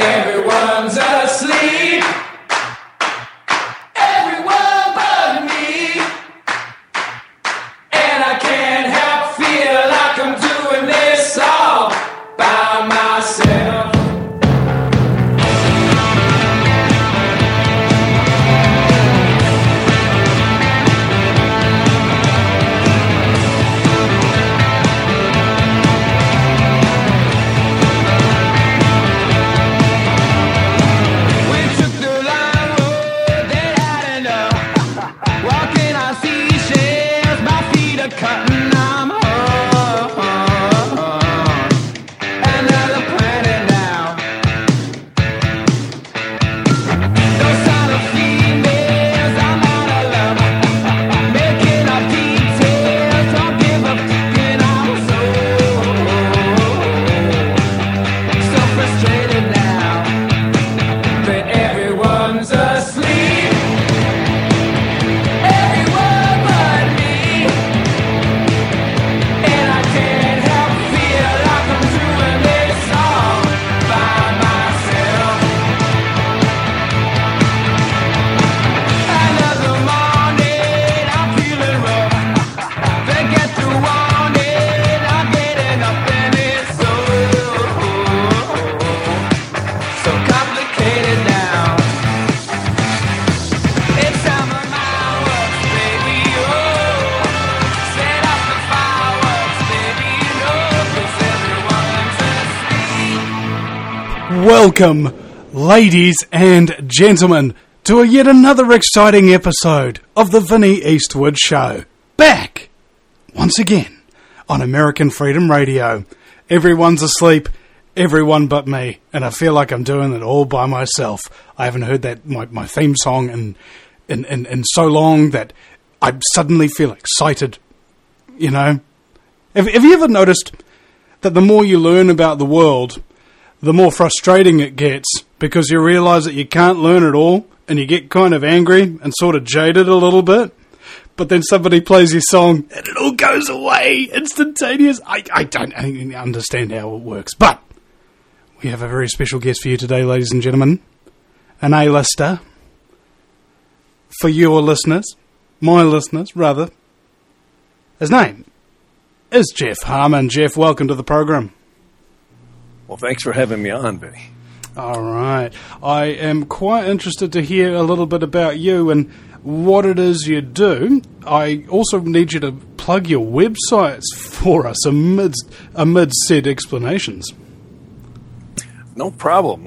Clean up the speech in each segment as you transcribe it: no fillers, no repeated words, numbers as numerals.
Everyone's asleep. Everyone but me. And I can't help feel like I'm doing this all by myself. Welcome, ladies and gentlemen, to yet another exciting episode of the Vinnie Eastwood Show. Back, once again, on American Freedom Radio. Everyone's asleep, everyone but me, and I feel like I'm doing it all by myself. I haven't heard that my theme song in so long that I suddenly feel excited, you know. Have you ever noticed that the more you learn about the world, the more frustrating it gets, because you realise that you can't learn it all, and you get kind of angry and sort of jaded a little bit, but then somebody plays your song and it all goes away instantaneous. I don't understand how it works, but we have a very special guest for you today, ladies and gentlemen, an A-lister for your listeners, my listeners, rather. His name is Jeff Harmon. Jeff, welcome to the program. Well, thanks for having me on, Vinny. All right. I am quite interested to hear a little bit about you and what it is you do. I also need you to plug your websites for us amid said explanations. No problem.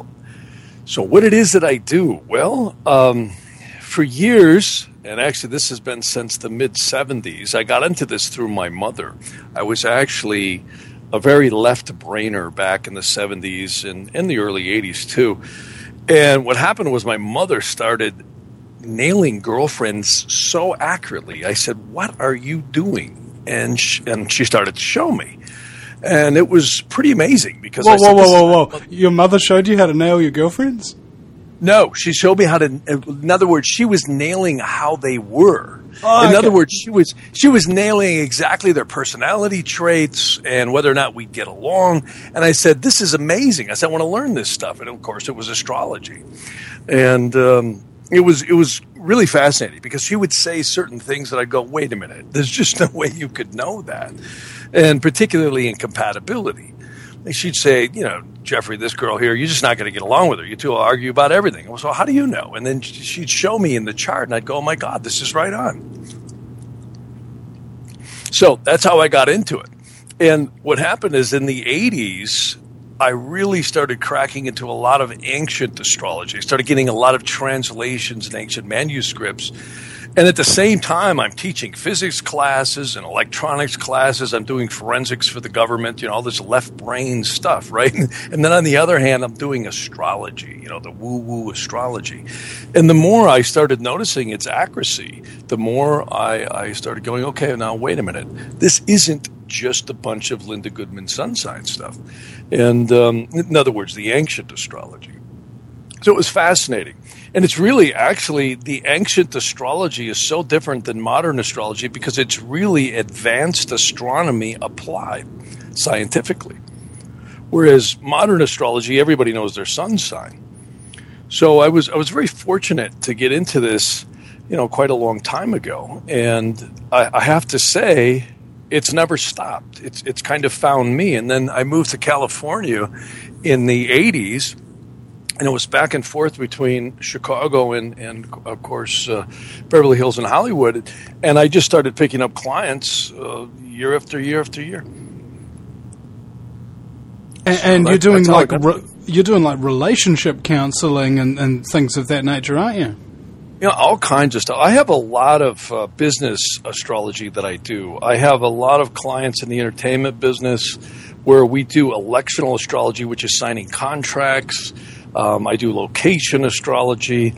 So what it is that I do? Well, for years, and actually this has been since the mid-'70s, I got into this through my mother. I was actually a very left-brainer back in the 70s and in the early 80s, too. And what happened was my mother started nailing girlfriends so accurately. I said, "What are you doing?" And she started to show me. And it was pretty amazing because Whoa. Your mother showed you how to nail your girlfriends? No, she showed me how to, in other words, she was nailing how they were. Oh, in other words, she was nailing exactly their personality traits and whether or not we'd get along. And I said, "This is amazing." I said, "I want to learn this stuff." And of course, it was astrology, and it was really fascinating because she would say certain things that I'd go, "Wait a minute, there's just no way you could know that," and particularly in compatibility. She'd say, "Jeffrey, this girl here, you're just not going to get along with her. You two will argue about everything." Well, so how do you know? And then she'd show me in the chart, and I'd go, "Oh, my God, this is right on." So that's how I got into it. And what happened is in the 80s, I really started cracking into a lot of ancient astrology. I started getting a lot of translations and ancient manuscripts. And at the same time, I'm teaching physics classes and electronics classes. I'm doing forensics for the government, all this left brain stuff, right? And then on the other hand, I'm doing astrology, the woo-woo astrology. And the more I started noticing its accuracy, the more I started going, okay, now wait a minute. This isn't just a bunch of Linda Goodman sun sign stuff. And in other words, the ancient astrology. So it was fascinating. And it's really actually the ancient astrology is so different than modern astrology because it's really advanced astronomy applied scientifically. Whereas modern astrology, everybody knows their sun sign. So I was very fortunate to get into this, quite a long time ago. And I have to say, it's never stopped. It's kind of found me. And then I moved to California in the 80s, and it was back and forth between Chicago and of course, Beverly Hills and Hollywood. And I just started picking up clients year after year after year. And you're doing like relationship counseling and things of that nature, aren't you? All kinds of stuff. I have a lot of business astrology that I do. I have a lot of clients in the entertainment business where we do electional astrology, which is signing contracts. I do location astrology.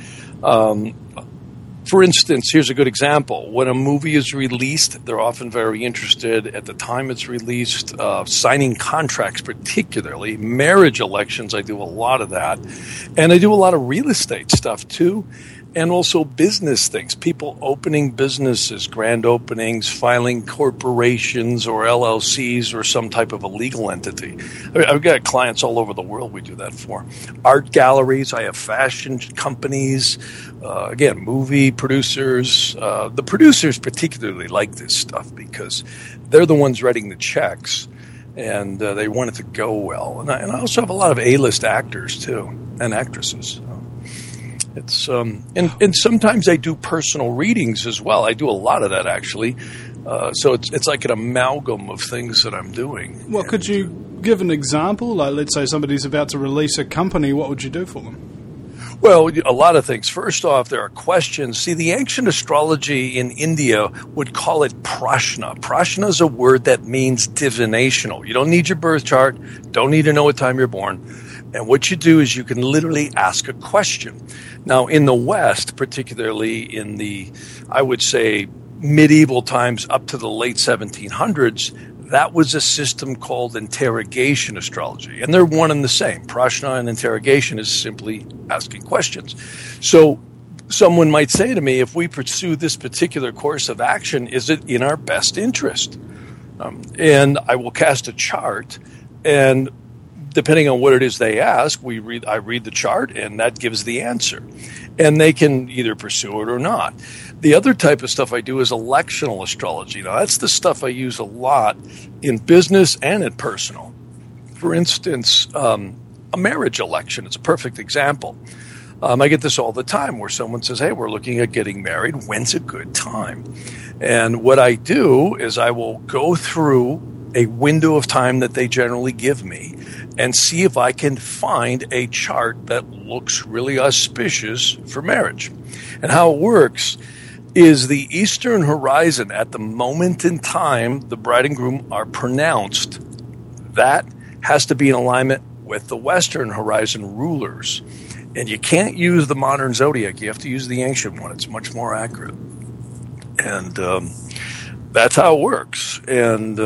For instance, here's a good example. When a movie is released, they're often very interested at the time it's released, signing contracts particularly. Marriage elections, I do a lot of that. And I do a lot of real estate stuff too. And also business things, people opening businesses, grand openings, filing corporations or LLCs or some type of a legal entity. I've got clients all over the world we do that for. Art galleries, I have fashion companies, again, movie producers. The producers particularly like this stuff because they're the ones writing the checks and they want it to go well. And I also have a lot of A-list actors too and actresses. It's and sometimes I do personal readings as well. I do a lot of that actually. So it's like an amalgam of things that I'm doing. Well, could you give an example? Like, let's say somebody's about to release a company. What would you do for them? Well, a lot of things. First off, there are questions. See, the ancient astrology in India would call it prashna. Prashna is a word that means divinational. You don't need your birth chart. Don't need to know what time you're born. And what you do is you can literally ask a question. Now, in the West, particularly in the, I would say, medieval times up to the late 1700s, that was a system called interrogation astrology. And they're one and the same. Prashna and interrogation is simply asking questions. So someone might say to me, if we pursue this particular course of action, is it in our best interest? And I will cast a chart, and depending on what it is they ask, I read the chart, and that gives the answer. And they can either pursue it or not. The other type of stuff I do is electional astrology. Now, that's the stuff I use a lot in business and in personal. For instance, a marriage election is a perfect example. I get this all the time where someone says, hey, we're looking at getting married. When's a good time? And what I do is I will go through a window of time that they generally give me and see if I can find a chart that looks really auspicious for marriage. And how it works is the eastern horizon at the moment in time the bride and groom are pronounced, that has to be in alignment with the western horizon rulers. And you can't use the modern zodiac. You have to use the ancient one. It's much more accurate. And that's how it works. And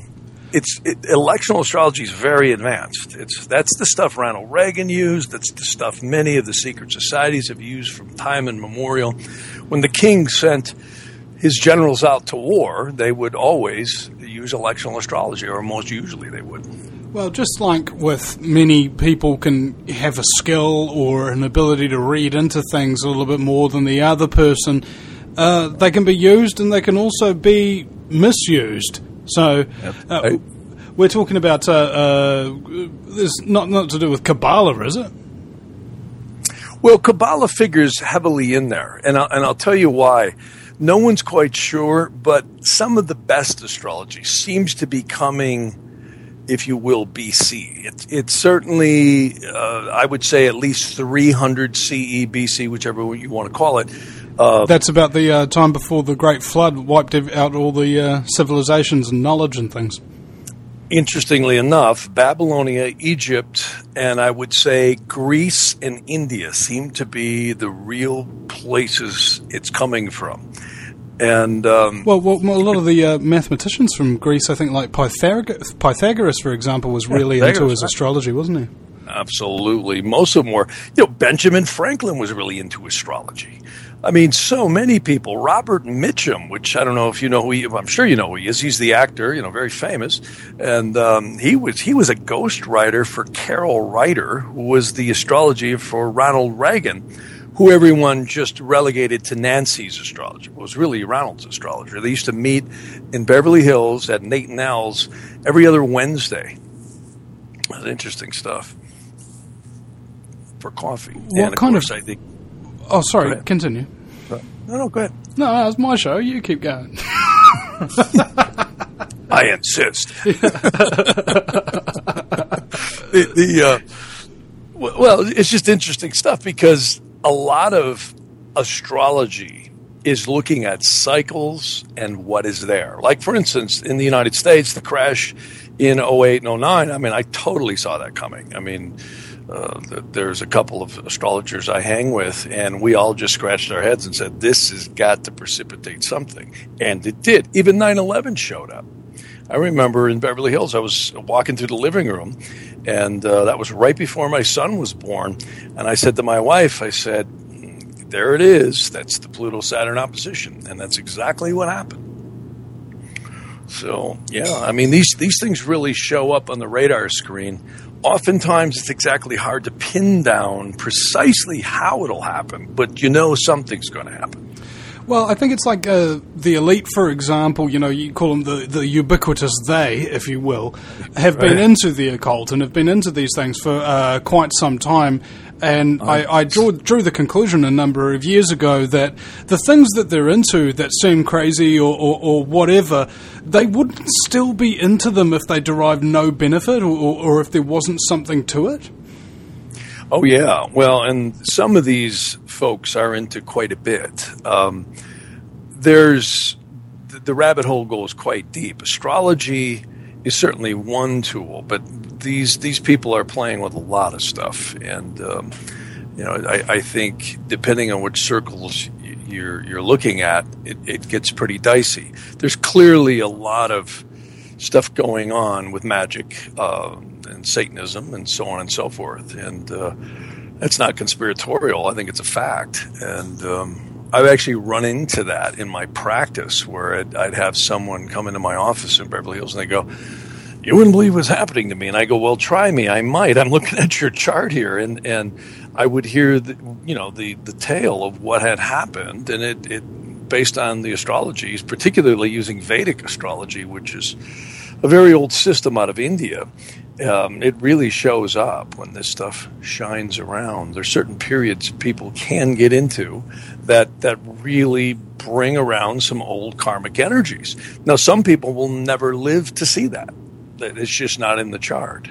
electional astrology is very advanced. That's the stuff Ronald Reagan used. That's the stuff many of the secret societies have used from time immemorial. When the king sent his generals out to war, they would always use electional astrology, or most usually they would. Well, just like with many people can have a skill or an ability to read into things a little bit more than the other person, they can be used and they can also be misused. So we're talking about this not to do with Kabbalah, is it? Well, Kabbalah figures heavily in there, and I'll tell you why. No one's quite sure, but some of the best astrology seems to be coming, if you will, BC. It's certainly, I would say, at least 300 CE, BC, whichever you want to call it. That's about the time before the Great Flood wiped out all the civilizations and knowledge and things. Interestingly enough, Babylonia, Egypt, and I would say Greece and India seem to be the real places it's coming from. And well, a lot of the mathematicians from Greece, I think, like Pythagoras, for example, was really into his astrology, wasn't he? Absolutely. Most of them were. Benjamin Franklin was really into astrology. I mean, so many people. Robert Mitchum, which I don't know if you know who he. I'm sure you know who he is. He's the actor, very famous, and he was a ghostwriter for Carol Reiter, who was the astrology for Ronald Reagan, who everyone just relegated to Nancy's astrology. It was really Ronald's astrologer. They used to meet in Beverly Hills at Nate and Al's every other Wednesday. That's interesting stuff for coffee. What kind of? I think. Oh, sorry. Continue. No, go ahead. No, it's my show. You keep going. I insist. Well, it's just interesting stuff because a lot of astrology is looking at cycles and what is there. Like, for instance, in the United States, the crash in 08 and 09, I mean, I totally saw that coming. I mean, there's a couple of astrologers I hang with, and we all just scratched our heads and said, this has got to precipitate something. And it did. Even 9/11 showed up. I remember in Beverly Hills, I was walking through the living room, and that was right before my son was born. And I said to my wife, I said, there it is. That's the Pluto-Saturn opposition. And that's exactly what happened. So, yeah, I mean, these things really show up on the radar screen. Oftentimes, it's exactly hard to pin down precisely how it'll happen, but something's going to happen. Well, I think it's like the elite, for example, you call them the ubiquitous they, if you will, have been into the occult and have been into these things for quite some time. And I drew the conclusion a number of years ago that the things that they're into that seem crazy or whatever, they wouldn't still be into them if they derived no benefit or if there wasn't something to it. Oh, yeah. Well, and some of these folks are into quite a bit. The rabbit hole goes quite deep. Astrology is certainly one tool, but these people are playing with a lot of stuff. And, I think depending on which circles you're looking at, it gets pretty dicey. There's clearly a lot of stuff going on with magic and Satanism and so on and so forth. And that's not conspiratorial. I think it's a fact. And I've actually run into that in my practice where I'd have someone come into my office in Beverly Hills and they go, you wouldn't believe what's happening to me. And I go, well, try me. I might. I'm looking at your chart here. And I would hear the tale of what had happened. And it based on the astrologies, particularly using Vedic astrology, which is a very old system out of India. It really shows up when this stuff shines around. There's certain periods people can get into that really bring around some old karmic energies. Now, some people will never live to see that. It's just not in the chart.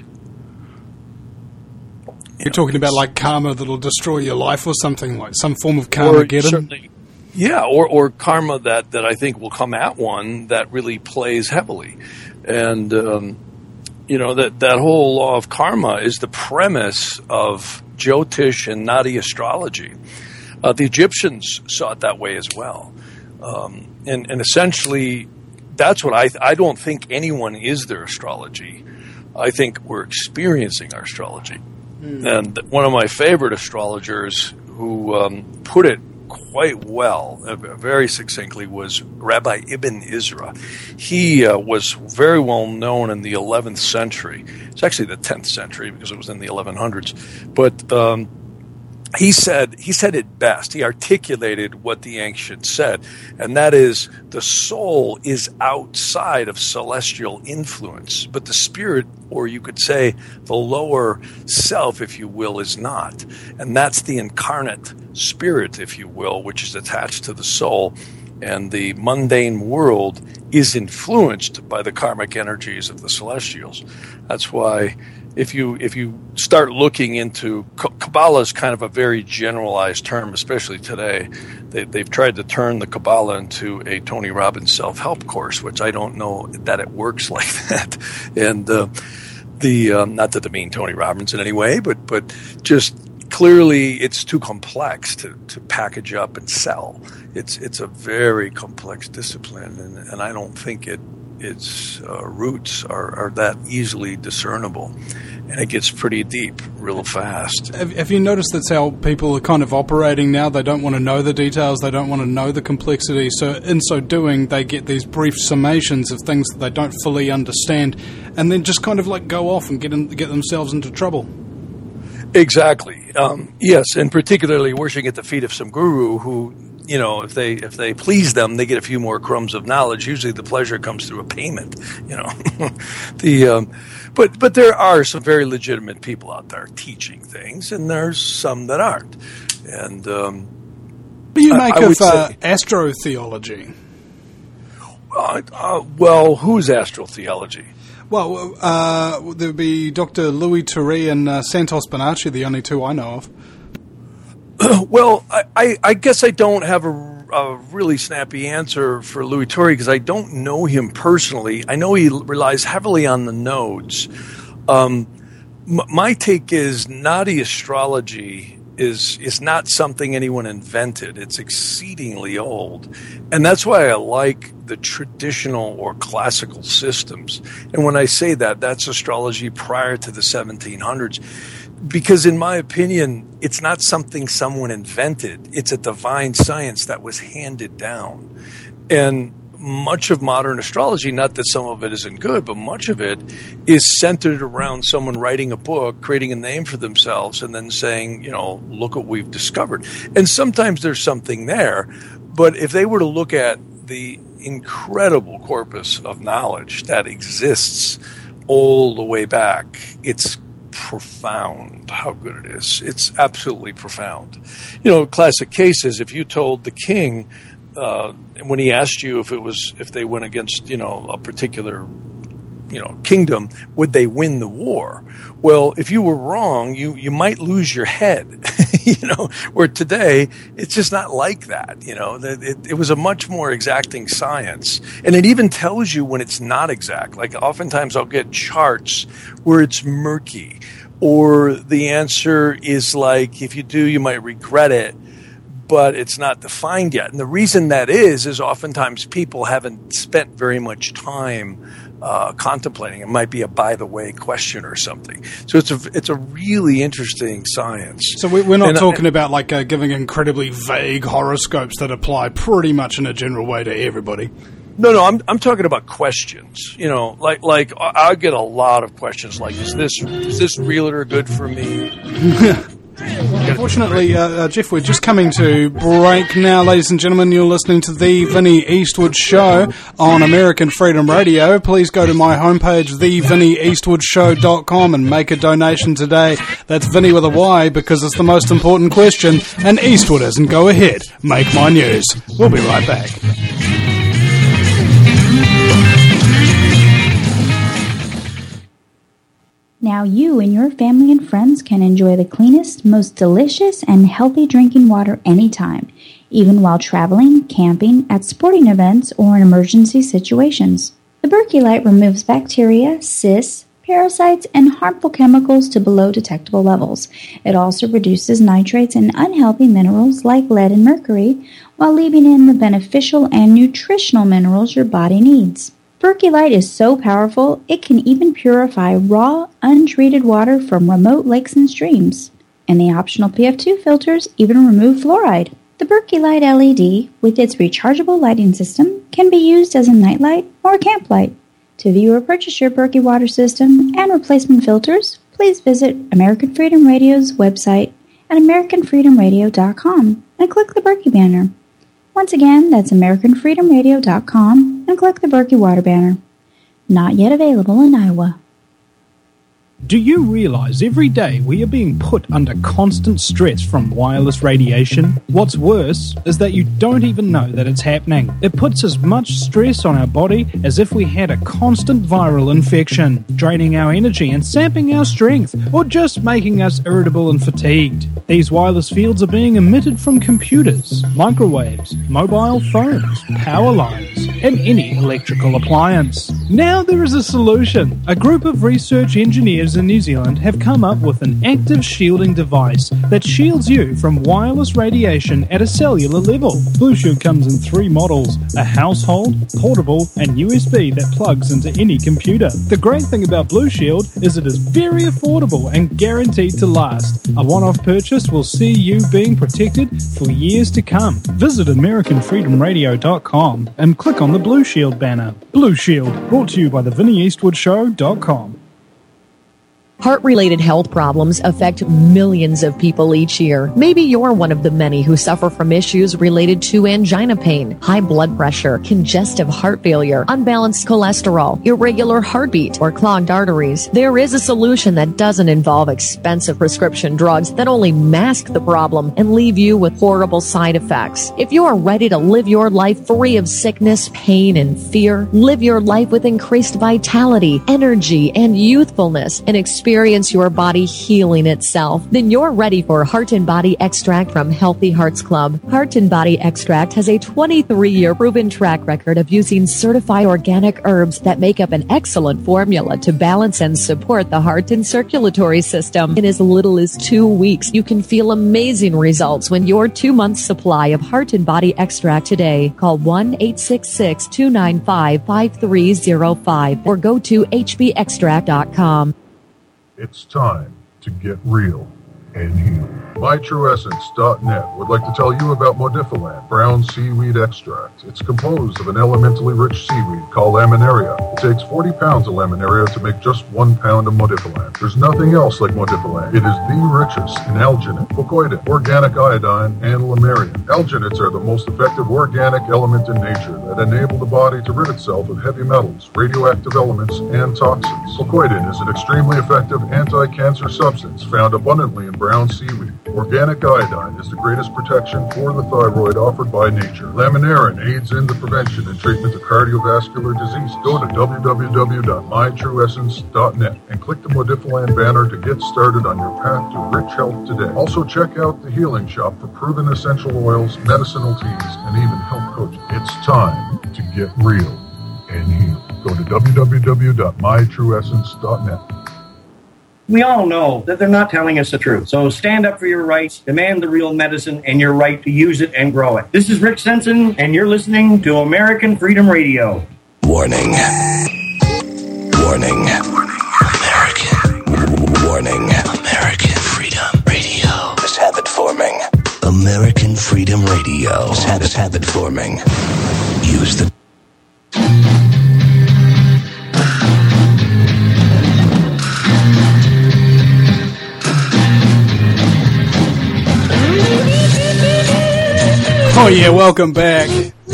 You're talking about like karma that'll destroy your life or something, like some form of Karmageddon? Yeah, or karma that I think will come at one that really plays heavily. And, that whole law of karma is the premise of Jyotish and Nadi astrology. The Egyptians saw it that way as well. And essentially, that's what I don't think anyone is their astrology. I think we're experiencing our astrology. And one of my favorite astrologers who put it quite well, very succinctly, was Rabbi Ibn Ezra. He was very well known in the 11th century. It's actually the 10th century because it was in the 1100s. But he said it best. He articulated what the ancients said, and that is the soul is outside of celestial influence, but the spirit, or you could say the lower self, if you will, is not. And that's the incarnate spirit, if you will, which is attached to the soul. And the mundane world is influenced by the karmic energies of the celestials. That's why if you start looking into Kabbalah, is kind of a very generalized term, especially today. They've tried to turn the Kabbalah into a Tony Robbins self-help course, which I don't know that it works like that. And not that I mean Tony Robbins in any way, but just clearly it's too complex to package up and sell. It's a very complex discipline, and I don't think its roots are that easily discernible. and it gets pretty deep real fast. Have you noticed that's how people are kind of operating now? They don't want to know the details, they don't want to know the complexity, so in so doing they get these brief summations of things that they don't fully understand, and then just kind of like go off and get themselves into trouble. Exactly. Yes, and particularly worshiping at the feet of some guru who, you know, if they please them, they get a few more crumbs of knowledge. Usually the pleasure comes through a payment, you know. But there are some very legitimate people out there teaching things, and there's some that aren't. And what do you make of astrotheology? Well, who's astrotheology? Well, there'd be Dr. Louis Toury and Santos Bonacci, the only two I know of. Well, I guess I don't have a really snappy answer for Louis Toury because I don't know him personally. I know he relies heavily on the nodes. My take is Nadi astrology is not something anyone invented. It's exceedingly old. And that's why I like the traditional or classical systems. And when I say that, that's astrology prior to the 1700s. Because in my opinion, it's not something someone invented. It's a divine science that was handed down. And much of modern astrology, not that some of it isn't good, but much of it is centered around someone writing a book, creating a name for themselves, and then saying, you know, look what we've discovered. And sometimes there's something there. But if they were to look at the incredible corpus of knowledge that exists all the way back, it's profound how good it is. It's absolutely profound. You know, classic cases, if you told the king, when he asked you if they went against, you know, a particular, you know, kingdom, would they win the war? Well, if you were wrong, you might lose your head, you know, where today it's just not like that. You know, it was a much more exacting science, and it even tells you when it's not exact. Like oftentimes I'll get charts where it's murky, or the answer is like, if you do, you might regret it, but it's not defined yet. And the reason that is oftentimes people haven't spent very much time contemplating. It might be a by the way question or something. So it's a really interesting science. So we're not talking about like giving incredibly vague horoscopes that apply pretty much in a general way to everybody. No, I'm talking about questions. You know, like I get a lot of questions like, is this realtor good for me? Unfortunately, Jeff, we're just coming to break now, ladies and gentlemen. You're listening to The Vinnie Eastwood Show on American Freedom Radio. Please go to my homepage, thevinnieeastwoodshow.com, and make a donation today. That's Vinnie with a Y, because it's the most important question, and Eastwood isn't. Go ahead, make my news. We'll be right back. Now you and your family and friends can enjoy the cleanest, most delicious, and healthy drinking water anytime, even while traveling, camping, at sporting events, or in emergency situations. The Berkey Light removes bacteria, cysts, parasites, and harmful chemicals to below detectable levels. It also reduces nitrates and unhealthy minerals like lead and mercury, while leaving in the beneficial and nutritional minerals your body needs. Berkey Light is so powerful, it can even purify raw, untreated water from remote lakes and streams. And the optional PF2 filters even remove fluoride. The Berkey Light LED, with its rechargeable lighting system, can be used as a nightlight or a camp light. To view or purchase your Berkey water system and replacement filters, please visit American Freedom Radio's website at AmericanFreedomRadio.com and click the Berkey banner. Once again, that's AmericanFreedomRadio.com and click the Berkey Water banner. Not yet available in Iowa. Do you realize every day we are being put under constant stress from wireless radiation? What's worse is that you don't even know that it's happening. It puts as much stress on our body as if we had a constant viral infection, draining our energy and sapping our strength, or just making us irritable and fatigued. These wireless fields are being emitted from computers, microwaves, mobile phones, power lines, and any electrical appliance. Now there is a solution. A group of research engineers doctors in New Zealand have come up with an active shielding device that shields you from wireless radiation at a cellular level. Blue Shield comes in 3 models: a household, portable, and USB that plugs into any computer. The great thing about Blue Shield is it is very affordable and guaranteed to last. A one-off purchase will see you being protected for years to come. Visit AmericanFreedomRadio.com and click on the Blue Shield banner. Blue Shield, brought to you by TheVinnyEastwoodShow.com. Heart-related health problems affect millions of people each year. Maybe you're one of the many who suffer from issues related to angina pain, high blood pressure, congestive heart failure, unbalanced cholesterol, irregular heartbeat, or clogged arteries. There is a solution that doesn't involve expensive prescription drugs that only mask the problem and leave you with horrible side effects. If you are ready to live your life free of sickness, pain, and fear, live your life with increased vitality, energy, and youthfulness, and experience your body healing itself, then you're ready for Heart and Body Extract from Healthy Hearts Club. Heart and Body Extract has a 23-year proven track record of using certified organic herbs that make up an excellent formula to balance and support the heart and circulatory system. In as little as 2 weeks, you can feel amazing results when your 2-month supply of Heart and Body Extract today. Call 1-866-295-5305 or go to hbextract.com. It's time to get real and heal. MyTrueEssence.net would like to tell you about Modifiland brown seaweed extract. It's composed of an elementally rich seaweed called laminaria. It takes 40 pounds of laminaria to make just 1 pound of Modifiland. There's nothing else like Modifiland. It is the richest in alginate, fucoidin, organic iodine, and lamarian. Alginates are the most effective organic element in nature that enable the body to rid itself of heavy metals, radioactive elements, and toxins. Fucoidin is an extremely effective anti-cancer substance found abundantly in brown seaweed. Organic iodine is the greatest protection for the thyroid offered by nature. Laminarin aids in the prevention and treatment of cardiovascular disease. Go to www.mytrueessence.net and click the Modifiland banner to get started on your path to rich health today. Also check out the Healing Shop for proven essential oils, medicinal teas, and even health coaching. It's time to get real and heal. Go to www.mytrueessence.net. We all know that they're not telling us the truth. So stand up for your rights, demand the real medicine, and your right to use it and grow it. This is Rick Sensen, and you're listening to American Freedom Radio. Warning. Warning. American. Warning. American Freedom Radio is habit forming. American Freedom Radio is habit forming. Use the... Oh yeah, welcome back.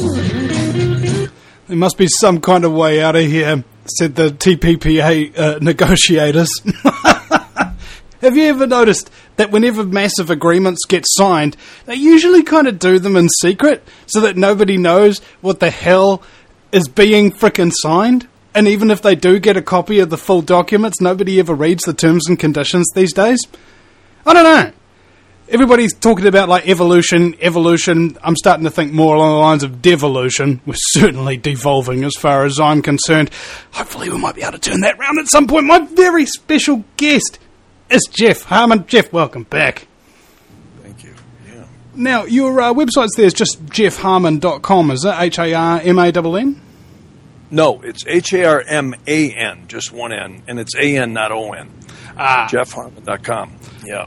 There must be some kind of way out of here, said the TPPA negotiators. Have you ever noticed that whenever massive agreements get signed, they usually kind of do them in secret so that nobody knows what the hell is being frickin' signed? And even if they do get a copy of the full documents, nobody ever reads the terms and conditions these days? I don't know. Everybody's talking about, like, evolution. I'm starting to think more along the lines of devolution. We're certainly devolving as far as I'm concerned. Hopefully we might be able to turn that round at some point. My very special guest is Jeff Harmon. Jeff, welcome back. Thank you. Yeah. Now, your website's there is just jeffharman.com, is it? Harman? No, it's Harman, just one N, and it's AN, not ON. JeffHarman.com. Yeah.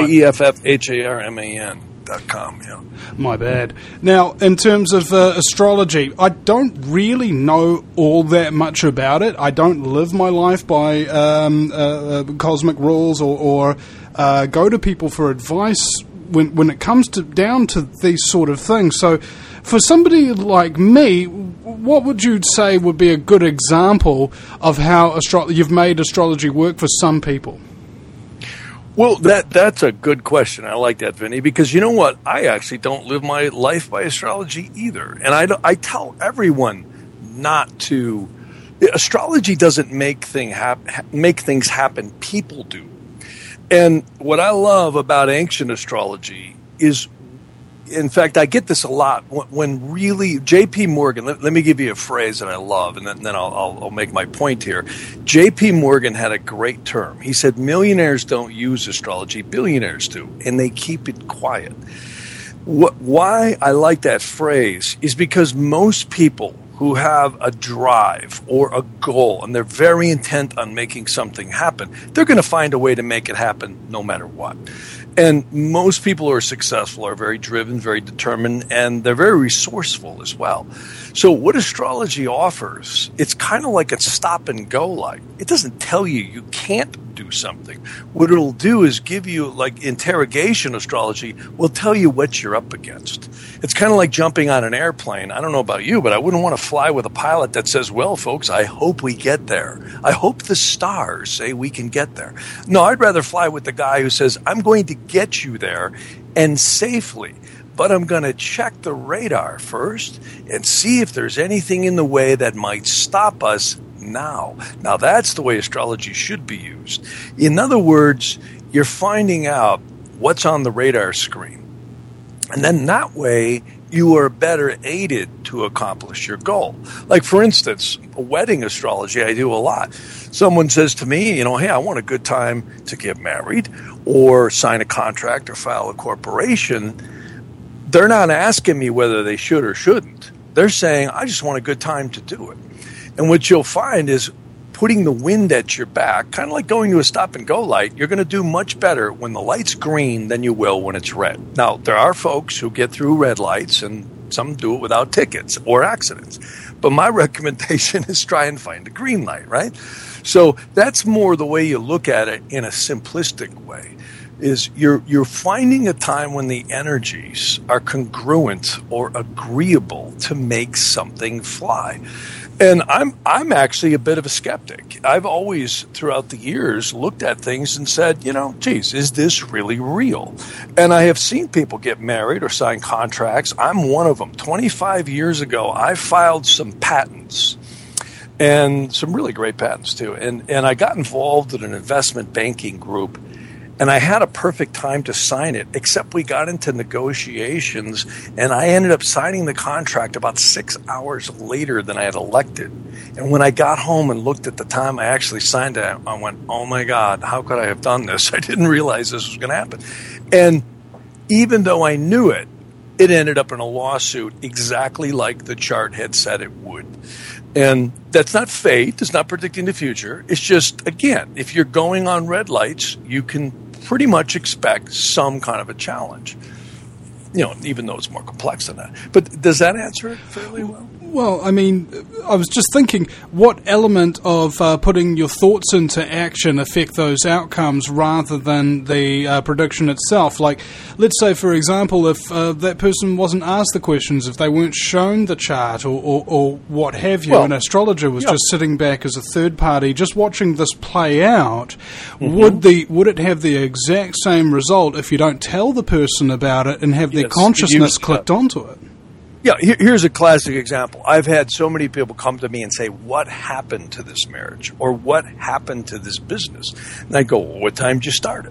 JeffHarman.com. Yeah. My bad. Now, in terms of astrology, I don't really know all that much about it. I don't live my life by cosmic rules or go to people for advice when it comes down to these sort of things. So, for somebody like me, what would you say would be a good example of how you've made astrology work for some people? Well, that's a good question. I like that, Vinny, because you know what? I actually don't live my life by astrology either. And I tell everyone not to. Astrology doesn't make things happen. People do. And what I love about ancient astrology is in fact, I get this a lot when really J.P. Morgan. Let me give you a phrase that I love, and then I'll make my point here. J.P. Morgan had a great term. He said, millionaires don't use astrology, billionaires do, and they keep it quiet. Why I like that phrase is because most people who have a drive or a goal and they're very intent on making something happen, they're going to find a way to make it happen no matter what. And most people who are successful are very driven, very determined, and they're very resourceful as well. So what astrology offers, it's kind of like a stop and go light. It doesn't tell you can't do something. What it'll do is give you, like interrogation astrology, will tell you what you're up against. It's kind of like jumping on an airplane. I don't know about you, but I wouldn't want to fly with a pilot that says, well, folks, I hope we get there. I hope the stars say we can get there. No, I'd rather fly with the guy who says, I'm going to get you there and safely, but I'm going to check the radar first and see if there's anything in the way that might stop us now. Now, that's the way astrology should be used. In other words, you're finding out what's on the radar screen. And then that way, you are better aided to accomplish your goal. Like, for instance, wedding astrology, I do a lot. Someone says to me, hey, I want a good time to get married or sign a contract or file a corporation. They're not asking me whether they should or shouldn't. They're saying, I just want a good time to do it. And what you'll find is putting the wind at your back, kind of like going to a stop-and-go light, you're going to do much better when the light's green than you will when it's red. Now, there are folks who get through red lights, and some do it without tickets or accidents. But my recommendation is try and find a green light, right? So that's more the way you look at it in a simplistic way, is you're finding a time when the energies are congruent or agreeable to make something fly. And I'm actually a bit of a skeptic. I've always, throughout the years, looked at things and said, geez, is this really real? And I have seen people get married or sign contracts. I'm one of them. 25 years ago, I filed some patents, and some really great patents too. And I got involved in an investment banking group, and I had a perfect time to sign it, except we got into negotiations, and I ended up signing the contract about 6 hours later than I had elected. And when I got home and looked at the time I actually signed it, I went, oh my God, how could I have done this? I didn't realize this was going to happen. And even though I knew it, it ended up in a lawsuit exactly like the chart had said it would. And that's not fate. It's not predicting the future. It's just, again, if you're going on red lights, you can pretty much expect some kind of a challenge, even though it's more complex than that. But does that answer it fairly well? Well, I mean, I was just thinking, what element of putting your thoughts into action affect those outcomes rather than the prediction itself? Like, let's say, for example, if that person wasn't asked the questions, if they weren't shown the chart or what have you, an astrologer was just sitting back as a third party, just watching this play out, would it have the exact same result if you don't tell the person about it and have their consciousness clicked onto it? Yeah, here's a classic example. I've had so many people come to me and say, what happened to this marriage? Or what happened to this business? And I go, well, what time did you start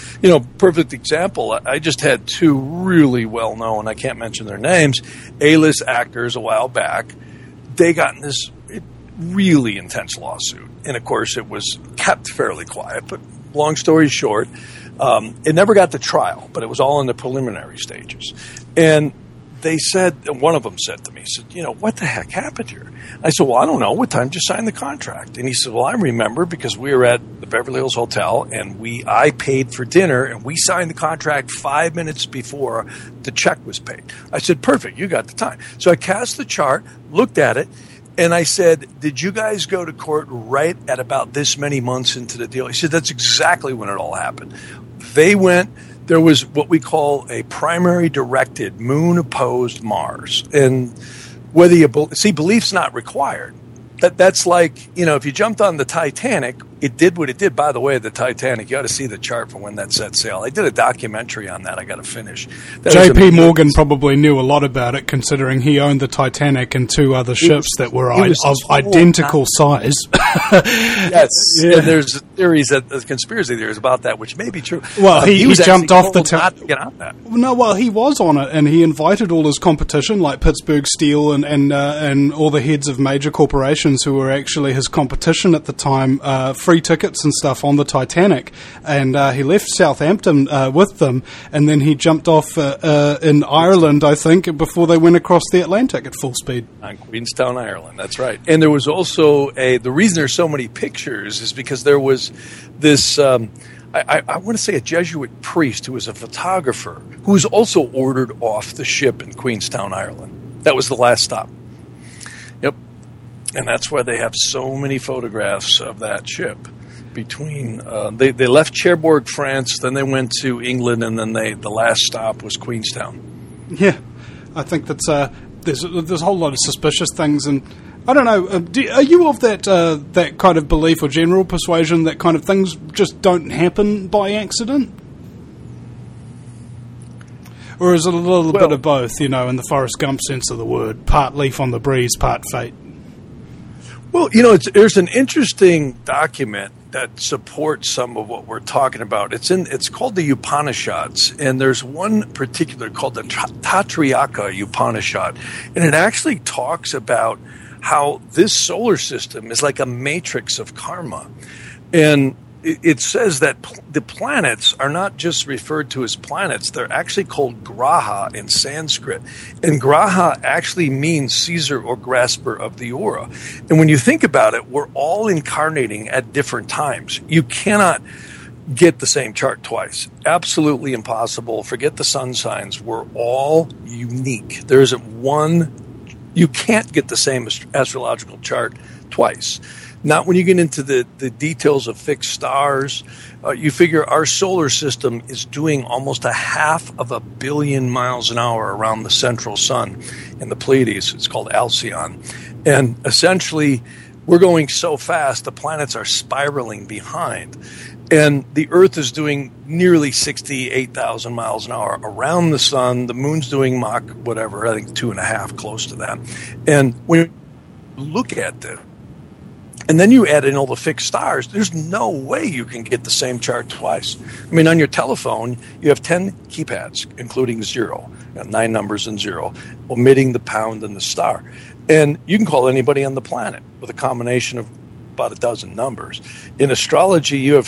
it? Perfect example. I just had two really well-known, I can't mention their names, A-list actors a while back. They got in this really intense lawsuit. And, of course, it was kept fairly quiet. But long story short, it never got to trial, but it was all in the preliminary stages. And they said, one of them said to me, what the heck happened here? I said, well, I don't know. What time did you sign the contract? And he said, well, I remember because we were at the Beverly Hills Hotel and I paid for dinner and we signed the contract 5 minutes before the check was paid. I said, perfect. You got the time. So I cast the chart, looked at it, and I said, did you guys go to court right at about this many months into the deal? He said, that's exactly when it all happened. They went. There was what we call a primary directed moon opposed Mars. And whether you belief's not required. That's like, if you jumped on the Titanic, it did what it did. By the way, the Titanic, you ought to see the chart for when that set sail. I did a documentary on that. I got to finich. J.P. Morgan probably knew a lot about it, considering he owned the Titanic and 2 other ships that were of identical size. Yes, yeah. And there's theories, conspiracy theories about that, which may be true. Well, he jumped off the not to get on that. No, well, he was on it, and he invited all his competition, like Pittsburgh Steel and all the heads of major corporations who were actually his competition at the time, free tickets and stuff on the Titanic, and he left Southampton with them, and then he jumped off in Ireland, I think, before they went across the Atlantic at full speed. On Queenstown, Ireland, that's right. And there was also the reason there's so many pictures is because there was this, I want to say a Jesuit priest who was a photographer who was also ordered off the ship in Queenstown, Ireland. That was the last stop. Yep. And that's why they have so many photographs of that ship. Between they left Cherbourg, France, then they went to England, and then the last stop was Queenstown. Yeah, I think that's there's a whole lot of suspicious things, and I don't know. Are you of that kind of belief or general persuasion that kind of things just don't happen by accident? Or is it a little bit of both, in the Forrest Gump sense of the word, part leaf on the breeze, part fate? Well, there's an interesting document that supports some of what we're talking about. It's called the Upanishads, and there's one particular called the Taittiriya Upanishad, and it actually talks about how this solar system is like a matrix of karma. And it says that the planets are not just referred to as planets, they're actually called graha in Sanskrit. And graha actually means seizer or grasper of the aura. And when you think about it, we're all incarnating at different times. You cannot get the same chart twice. Absolutely impossible. Forget the sun signs. We're all unique. There isn't one. You can't get the same astrological chart twice. Not when you get into the details of fixed stars. You figure our solar system is doing almost 500 million miles an hour around the central sun in the Pleiades. It's called Alcyon. And essentially, we're going so fast, the planets are spiraling behind. And the Earth is doing nearly 68,000 miles an hour around the sun. The moon's doing Mach, whatever, I think 2.5, close to that. And when you look at this, and then you add in all the fixed stars, there's no way you can get the same chart twice. I mean, on your telephone, you have 10 keypads, including 0, 9 numbers and 0, omitting the pound and the star. And you can call anybody on the planet with a combination of about a dozen numbers. In astrology, you have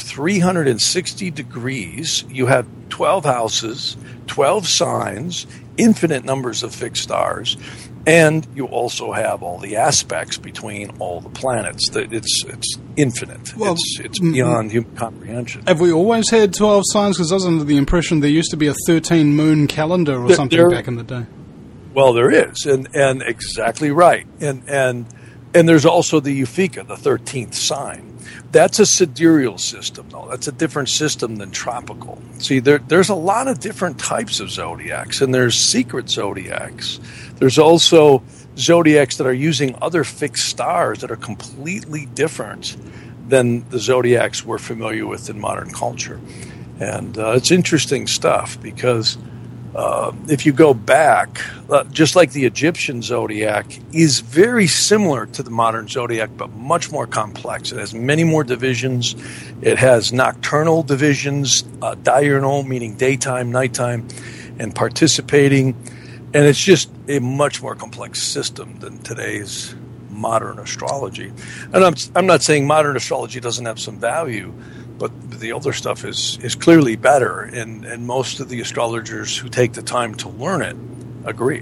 360 degrees, you have 12 houses, 12 signs, infinite numbers of fixed stars, and you also have all the aspects between all the planets. It's infinite. Well, it's beyond human comprehension. Have we always had 12 signs? Because I was under the impression there used to be a 13-moon calendar or something back in the day. Well, there is, and exactly right. And there's also the Uphika, the 13th sign. That's a sidereal system, though. That's a different system than tropical. See, there's a lot of different types of zodiacs, and there's secret zodiacs. There's also zodiacs that are using other fixed stars that are completely different than the zodiacs we're familiar with in modern culture. And it's interesting stuff because if you go back, just like the Egyptian zodiac is very similar to the modern zodiac, but much more complex. It has many more divisions. It has nocturnal divisions, diurnal, meaning daytime, nighttime, and participating. And it's just a much more complex system than today's modern astrology. And I'm not saying modern astrology doesn't have some value, but the older stuff is clearly better, and most of the astrologers who take the time to learn it agree.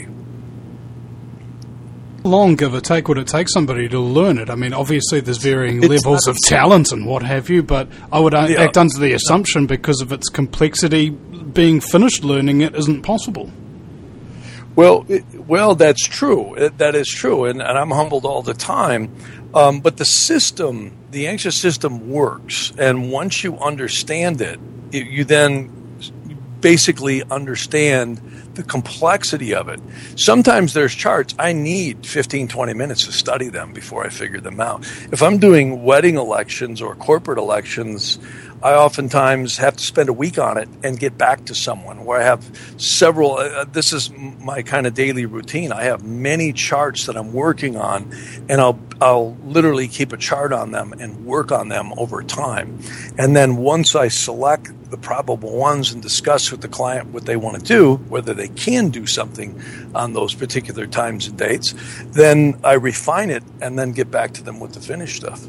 How long, give or take, would it take somebody to learn it? I mean, obviously there's varying levels of talent and what have you, but I would act under the assumption because of its complexity, being finished learning it isn't possible. Well, that's true. That is true, and I'm humbled all the time. But the system, the anxious system works, and once you understand it, you then basically understand the complexity of it. Sometimes there's charts. I need 15, 20 minutes to study them before I figure them out. If I'm doing wedding elections or corporate elections, I oftentimes have to spend a week on it and get back to someone where I have several. This is my kind of daily routine. I have many charts that I'm working on, and I'll literally keep a chart on them and work on them over time. And then once I select the probable ones and discuss with the client what they want to do, whether they can do something on those particular times and dates, then I refine it and then get back to them with the finished stuff.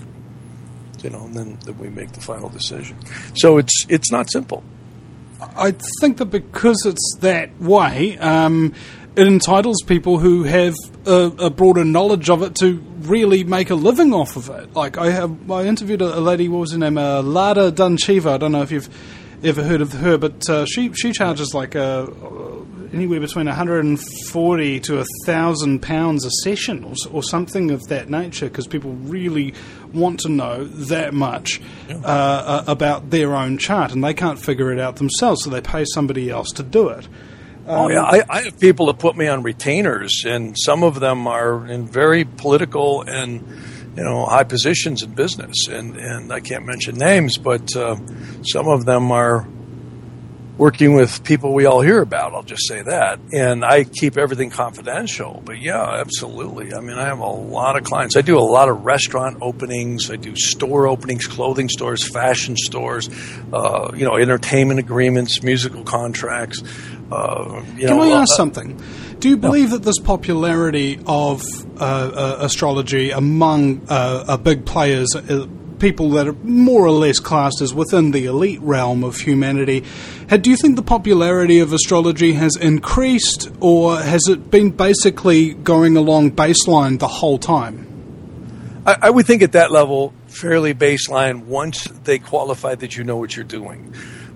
And then we make the final decision. So it's not simple. I think that because it's that way, it entitles people who have a broader knowledge of it to really make a living off of it. Like I interviewed a lady, what was her name, Lada Dunchiva. I don't know if you've ever heard of her, but she charges like anywhere between 140 to £1,000 a session or something of that nature, because people really want to know that much about their own chart, and they can't figure it out themselves, so they pay somebody else to do it. I have people that put me on retainers, and some of them are in very political and high positions in business, and I can't mention names, but some of them are working with people we all hear about, I'll just say that. And I keep everything confidential. But yeah, absolutely. I mean, I have a lot of clients. I do a lot of restaurant openings. I do store openings, clothing stores, fashion stores, entertainment agreements, musical contracts. Can I ask something? Do you believe that this popularity of astrology among big players, people that are more or less classed as within the elite realm of humanity, do you think the popularity of astrology has increased, or has it been basically going along baseline the whole time? I would think at that level, fairly baseline, once they qualify that you know what you're doing.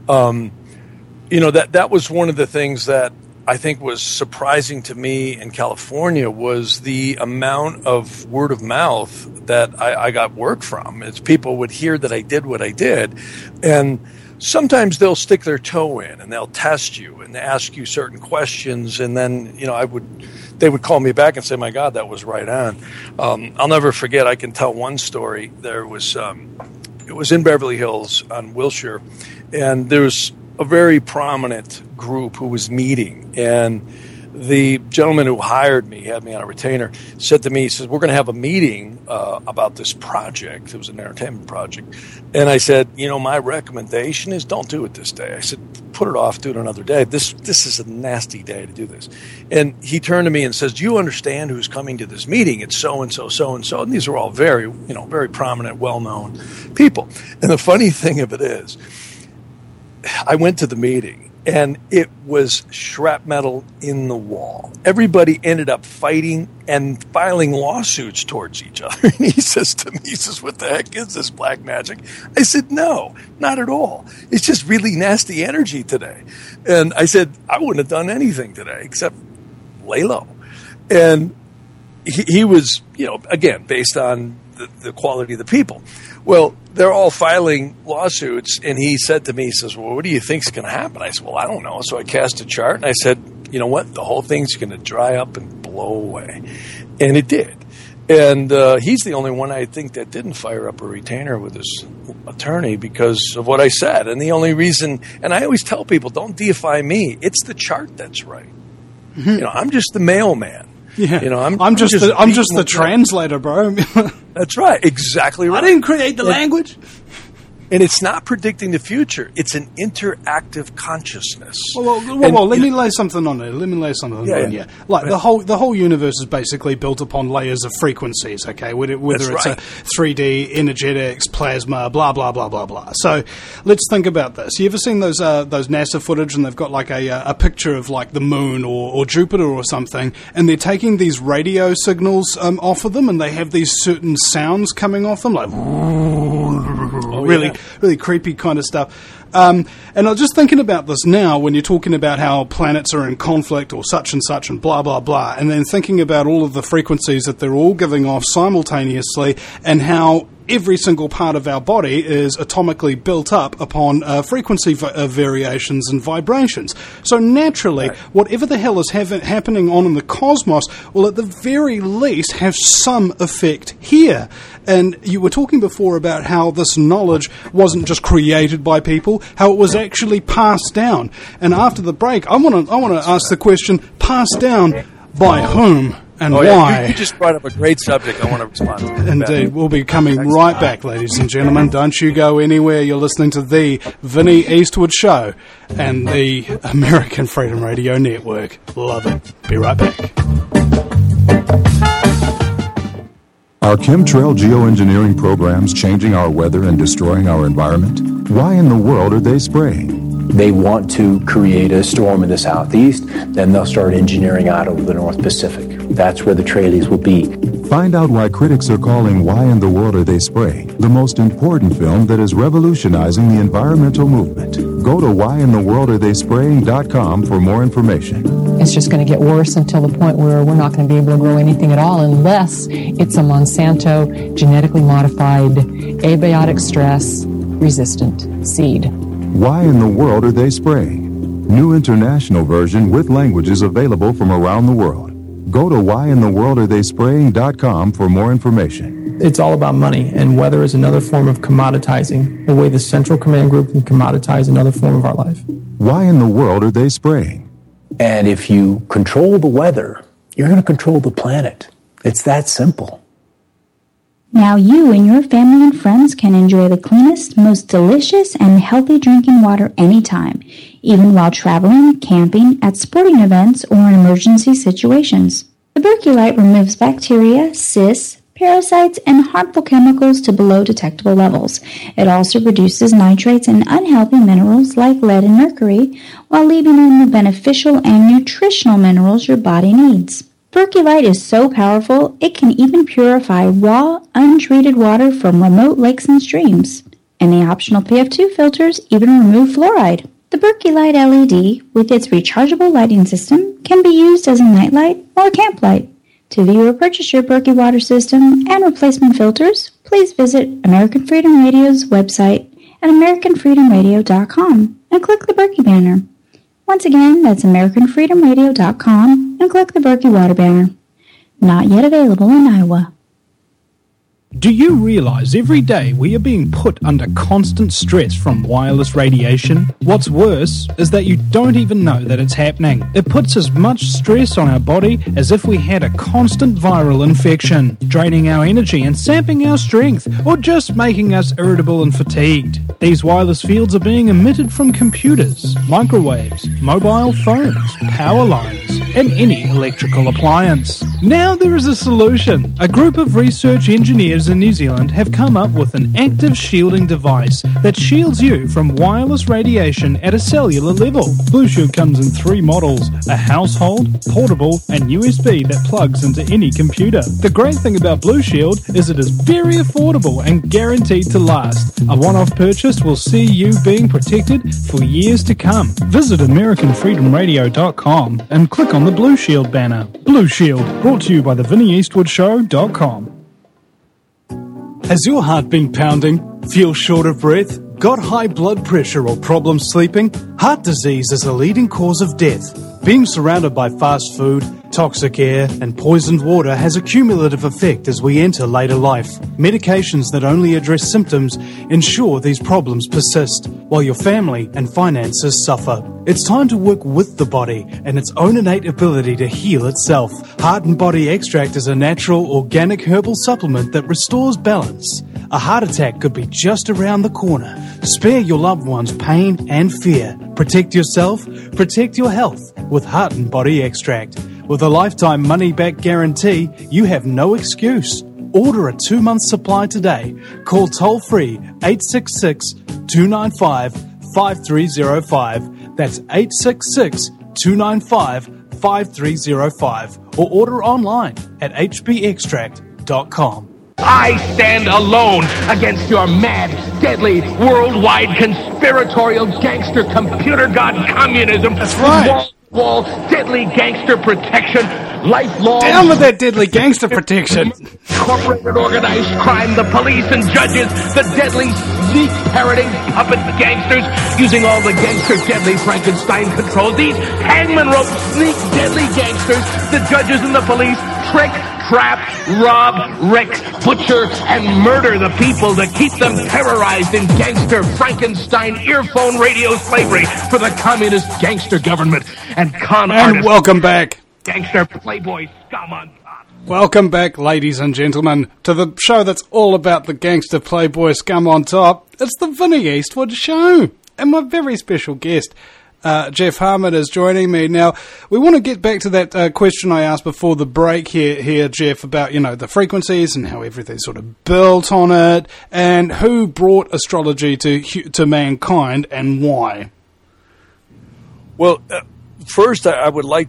That was one of the things that I think was surprising to me in California, was the amount of word of mouth that I got work from. It's people would hear that I did what I did, and sometimes they'll stick their toe in and they'll test you and ask you certain questions, and then they would call me back and say, "My God, that was right on." I'll never forget. I can tell one story. There was it was in Beverly Hills on Wilshire, and there was a very prominent group who was meeting, and the gentleman who hired me, had me on a retainer, said to me, he says, "We're going to have a meeting about this project." It was an entertainment project. And I said, my recommendation is don't do it this day. I said, put it off, do it another day. This is a nasty day to do this. And he turned to me and says, "Do you understand who's coming to this meeting? It's so-and-so, so-and-so." And these are all very, very prominent, well-known people. And the funny thing of it is, I went to the meeting, and it was shrapnel in the wall. Everybody ended up fighting and filing lawsuits towards each other. And he says to me, "What the heck is this black magic?" I said, "No, not at all. It's just really nasty energy today." And I said, "I wouldn't have done anything today except lay low." And he was, again, based on the quality of the people. Well, they're all filing lawsuits, and he said to me, he says, "Well, what do you think's going to happen?" I said, "Well, I don't know." So I cast a chart, and I said, "You know what? The whole thing's going to dry up and blow away." And it did. And he's the only one, I think, that didn't fire up a retainer with his attorney because of what I said. And the only reason, and I always tell people, don't deify me. It's the chart that's right. Mm-hmm. I'm just the mailman. Yeah, I'm just the translator, bro. That's right, exactly right. I didn't create the language. And it's not predicting the future. It's an interactive consciousness. Well, let me lay something on there. Yeah. Like the whole universe is basically built upon layers of frequencies, okay? Whether it's a 3D, energetics, plasma, blah, blah, blah, blah, blah. So let's think about this. You ever seen those NASA footage, and they've got like a picture of like the moon or Jupiter or something, and they're taking these radio signals off of them, and they have these certain sounds coming off them, like really creepy kind of stuff. And I was just thinking about this now when you're talking about how planets are in conflict or such and blah, blah, blah, and then thinking about all of the frequencies that they're all giving off simultaneously and how every single part of our body is atomically built up upon frequency variations and vibrations. So naturally, whatever the hell is happening on in the cosmos will at the very least have some effect here. And you were talking before about how this knowledge wasn't just created by people, how it was actually passed down. And after the break, I want to ask the question, passed down by whom and why? Yeah. You just brought up a great subject. I want to respond to that. Indeed. We'll be coming right back, ladies and gentlemen. Don't you go anywhere. You're listening to the Vinnie Eastwood Show and the American Freedom Radio Network. Love it. Be right back. Are chemtrail geoengineering programs changing our weather and destroying our environment? Why in the world are they spraying? They want to create a storm in the southeast, then they'll start engineering out over the North Pacific. That's where the trailies will be. Find out why critics are calling Why in the World Are They Spraying the most important film that is revolutionizing the environmental movement. Go to whyintheworldaretheyspraying.com for more information. It's just going to get worse until the point where we're not going to be able to grow anything at all unless it's a Monsanto genetically modified, abiotic stress resistant seed. Why in the World Are They Spraying? New international version with languages available from around the world. Go to whyintheworldaretheyspraying.com for more information. It's all about money, and weather is another form of commoditizing, the way the Central Command Group can commoditize another form of our life. Why in the world are they spraying? And if you control the weather, you're going to control the planet. It's that simple. Now you and your family and friends can enjoy the cleanest, most delicious, and healthy drinking water anytime, even while traveling, camping, at sporting events, or in emergency situations. The Berkeylight removes bacteria, cysts, parasites, and harmful chemicals to below detectable levels. It also reduces nitrates and unhealthy minerals like lead and mercury, while leaving in the beneficial and nutritional minerals your body needs. Berkeylight is so powerful, it can even purify raw, untreated water from remote lakes and streams. And the optional PF2 filters even remove fluoride. The Berkeylight LED, with its rechargeable lighting system, can be used as a nightlight or a camp light. To view or purchase your Berkey water system and replacement filters, please visit American Freedom Radio's website at AmericanFreedomRadio.com and click the Berkey banner. Once again, that's AmericanFreedomRadio.com and click the Berkey water banner. Not yet available in Iowa. Do you realize every day we are being put under constant stress from wireless radiation? What's worse is that you don't even know that it's happening. It puts as much stress on our body as if we had a constant viral infection, draining our energy and sapping our strength, or just making us irritable and fatigued. These wireless fields are being emitted from computers, microwaves, mobile phones, power lines, and any electrical appliance. Now there is a solution. A group of research engineers in New Zealand have come up with an active shielding device that shields you from wireless radiation at a cellular level. Blue Shield comes in 3 models, a household, portable, and USB that plugs into any computer. The great thing about Blue Shield is it is very affordable and guaranteed to last. A one-off purchase will see you being protected for years to come. Visit AmericanFreedomRadio.com and click on the Blue Shield banner. Blue Shield, brought to you by the VinnieEastwoodShow.com. Has your heart been pounding? Feel short of breath? Got high blood pressure or problems sleeping? Heart disease is a leading cause of death. Being surrounded by fast food, toxic air, and poisoned water has a cumulative effect as we enter later life. Medications that only address symptoms ensure these problems persist, while your family and finances suffer. It's time to work with the body and its own innate ability to heal itself. Heart and Body Extract is a natural, organic herbal supplement that restores balance. A heart attack could be just around the corner. Spare your loved ones pain and fear. Protect yourself, protect your health with Heart and Body Extract. With a lifetime money-back guarantee, you have no excuse. Order a 2-month supply today. Call toll-free 866-295-5305. That's 866-295-5305. Or order online at hbextract.com. I stand alone against your mad, deadly, worldwide, conspiratorial, gangster, computer god communism. That's right. Wall, deadly gangster protection, lifelong... Down with that deadly gangster protection. Corporate and organized crime, the police and judges, the deadly sneak parroting puppet gangsters, using all the gangster deadly Frankenstein control. These hangman rope sneak deadly gangsters, the judges and the police trick, trap, rob, wreck, butcher, and murder the people to keep them terrorized in gangster Frankenstein earphone radio slavery for the communist gangster government and con artists. And welcome back. Gangster playboy scum on top. Welcome back, ladies and gentlemen, to the show that's all about the gangster playboy scum on top. It's the Vinnie Eastwood Show. And my very special guest, Jeff Harmon, is joining me. Now, we want to get back to that question I asked before the break here, Jeff, about, the frequencies and how everything's sort of built on it, and who brought astrology to mankind and why. Well, first, I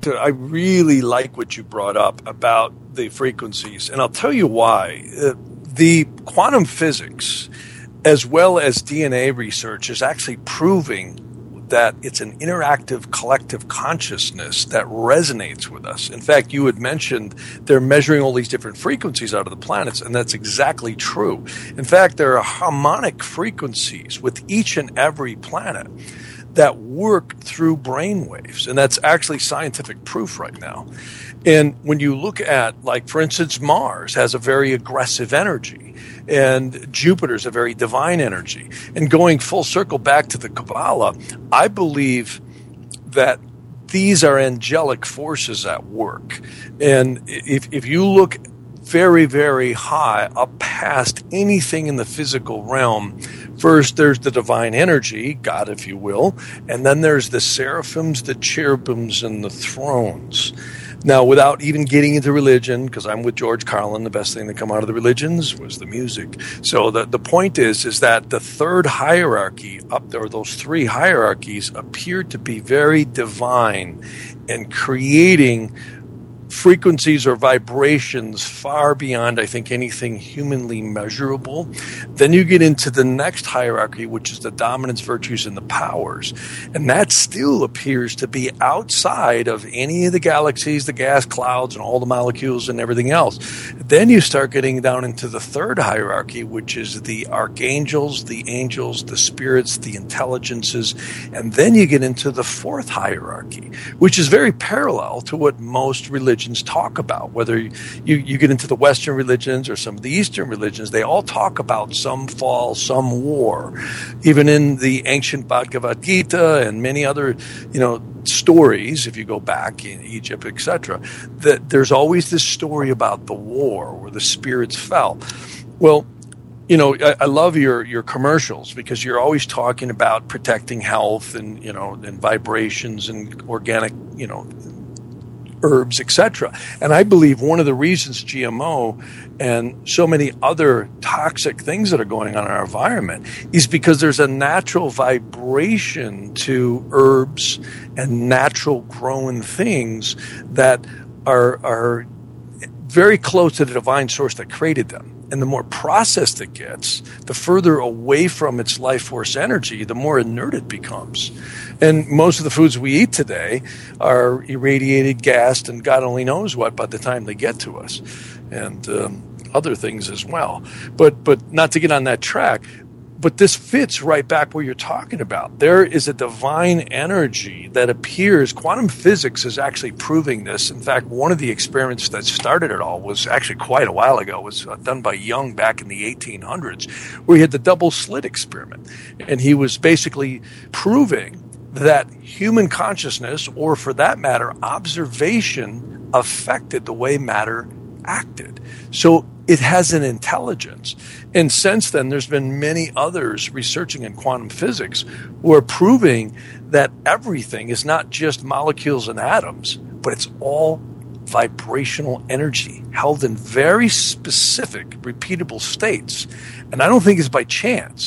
really like what you brought up about the frequencies, and I'll tell you why. The quantum physics, as well as DNA research, is actually proving that it's an interactive collective consciousness that resonates with us. In fact, you had mentioned they're measuring all these different frequencies out of the planets, and that's exactly true. In fact, there are harmonic frequencies with each and every planet that work through brainwaves, and that's actually scientific proof right now. And when you look at, like, for instance, Mars has a very aggressive energy, and Jupiter's a very divine energy. And going full circle back to the Kabbalah, I believe that these are angelic forces at work. And if you look very, very high up past anything in the physical realm, first there's the divine energy, God, if you will, and then there's the seraphims, the cherubims, and the thrones. Now, without even getting into religion, because I'm with George Carlin, the best thing to come out of the religions was the music. So the point is that the third hierarchy up there, those three hierarchies, appear to be very divine and creating frequencies or vibrations far beyond, I think, anything humanly measurable. Then you get into the next hierarchy, which is the dominance, virtues, and the powers. And that still appears to be outside of any of the galaxies, the gas clouds, and all the molecules and everything else. Then you start getting down into the third hierarchy, which is the archangels, the angels, the spirits, the intelligences. And then you get into the fourth hierarchy, which is very parallel to what most religions talk about. Whether you get into the Western religions or some of the Eastern religions, they all talk about some fall, some war. Even in the ancient Bhagavad Gita and many other, stories, if you go back in Egypt, etc., that there's always this story about the war where the spirits fell. Well, I love your commercials because you're always talking about protecting health and, and vibrations and organic, herbs, etc. And I believe one of the reasons GMO and so many other toxic things that are going on in our environment is because there's a natural vibration to herbs and natural growing things that are very close to the divine source that created them. And the more processed it gets, the further away from its life force energy, the more inert it becomes. And most of the foods we eat today are irradiated, gassed, and God only knows what by the time they get to us. And other things as well. But not to get on that track, but this fits right back where you're talking about. There is a divine energy that appears. Quantum physics is actually proving this. In fact, one of the experiments that started it all was actually quite a while ago. It was done by Young back in the 1800s, where he had the double slit experiment. And he was basically proving that human consciousness, or for that matter, observation, affected the way matter acted. So it has an intelligence. And since then, there's been many others researching in quantum physics who are proving that everything is not just molecules and atoms, but it's all vibrational energy held in very specific, repeatable states. And I don't think it's by chance.